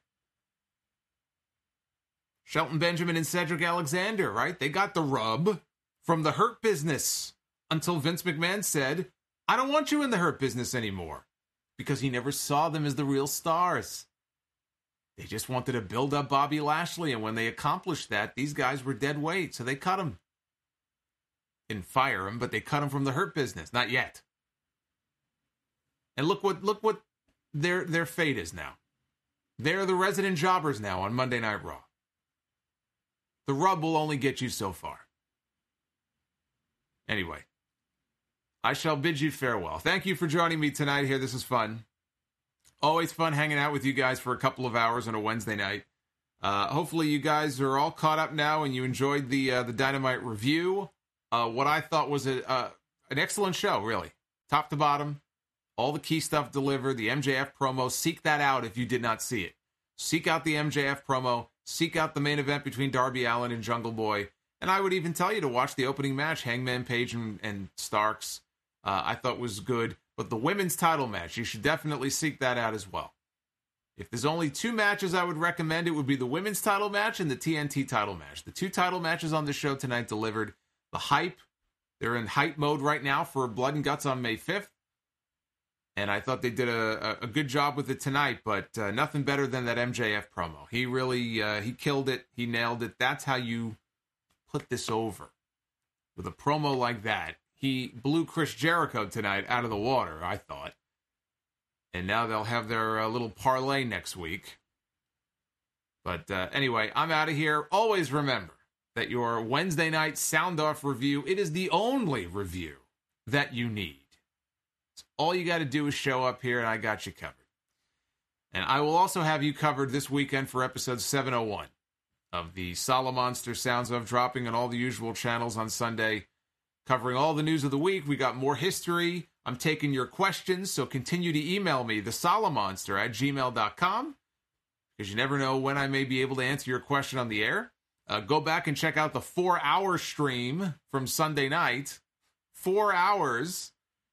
S1: Shelton Benjamin and Cedric Alexander, right? They got the rub from the Hurt Business until Vince McMahon said, I don't want you in the Hurt Business anymore, because he never saw them as the real stars. They just wanted to build up Bobby Lashley, and when they accomplished that, these guys were dead weight, so they cut him. Didn't fire him, but they cut him from the Hurt Business. Not yet. And look what their fate is now. They're the resident jobbers now on Monday Night Raw. The rub will only get you so far. Anyway, I shall bid you farewell. Thank you for joining me tonight here. This is fun. Always fun hanging out with you guys for a couple of hours on a Wednesday night. Hopefully you guys are all caught up now and you enjoyed the Dynamite review. What I thought was an excellent show, really. Top to bottom. All the key stuff delivered. The MJF promo. Seek that out if you did not see it. Seek out the MJF promo. Seek out the main event between Darby Allin and Jungle Boy. And I would even tell you to watch the opening match, Hangman Page and Starks. I thought was good. But the women's title match, you should definitely seek that out as well. If there's only two matches I would recommend, it would be the women's title match and the TNT title match. The two title matches on the show tonight delivered. The hype, they're in hype mode right now for Blood and Guts on May 5th. And I thought they did a good job with it tonight, but nothing better than that MJF promo. He really, he killed it. He nailed it. That's how you put this over. With a promo like that. He blew Chris Jericho tonight out of the water, I thought. And now they'll have their little parlay next week. But anyway, I'm out of here. Always remember that your Wednesday night Sound Off review, it is the only review that you need. So all you got to do is show up here, and I got you covered. And I will also have you covered this weekend for episode 701 of the Solomonster Sounds Off, dropping on all the usual channels on Sunday. Covering all the news of the week. We got more history. I'm taking your questions, so continue to email me, thesolomonster@gmail.com, because you never know when I may be able to answer your question on the air. Go back and check out the 4-hour stream from Sunday night. 4 hours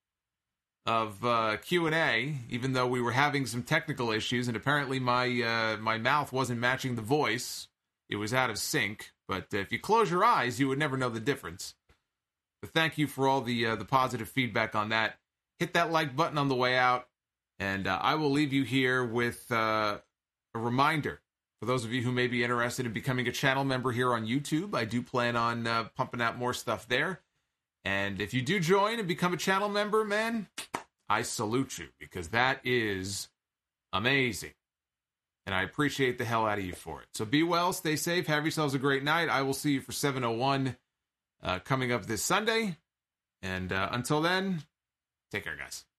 S1: of Q&A, even though we were having some technical issues, and apparently my mouth wasn't matching the voice. It was out of sync, but if you close your eyes, you would never know the difference. But thank you for all the positive feedback on that. Hit that like button on the way out, and I will leave you here with a reminder. For those of you who may be interested in becoming a channel member here on YouTube, I do plan on pumping out more stuff there. And if you do join and become a channel member, man, I salute you, because that is amazing. And I appreciate the hell out of you for it. So be well, stay safe, have yourselves a great night. I will see you for 701. Coming up this Sunday. And until then, take care, guys.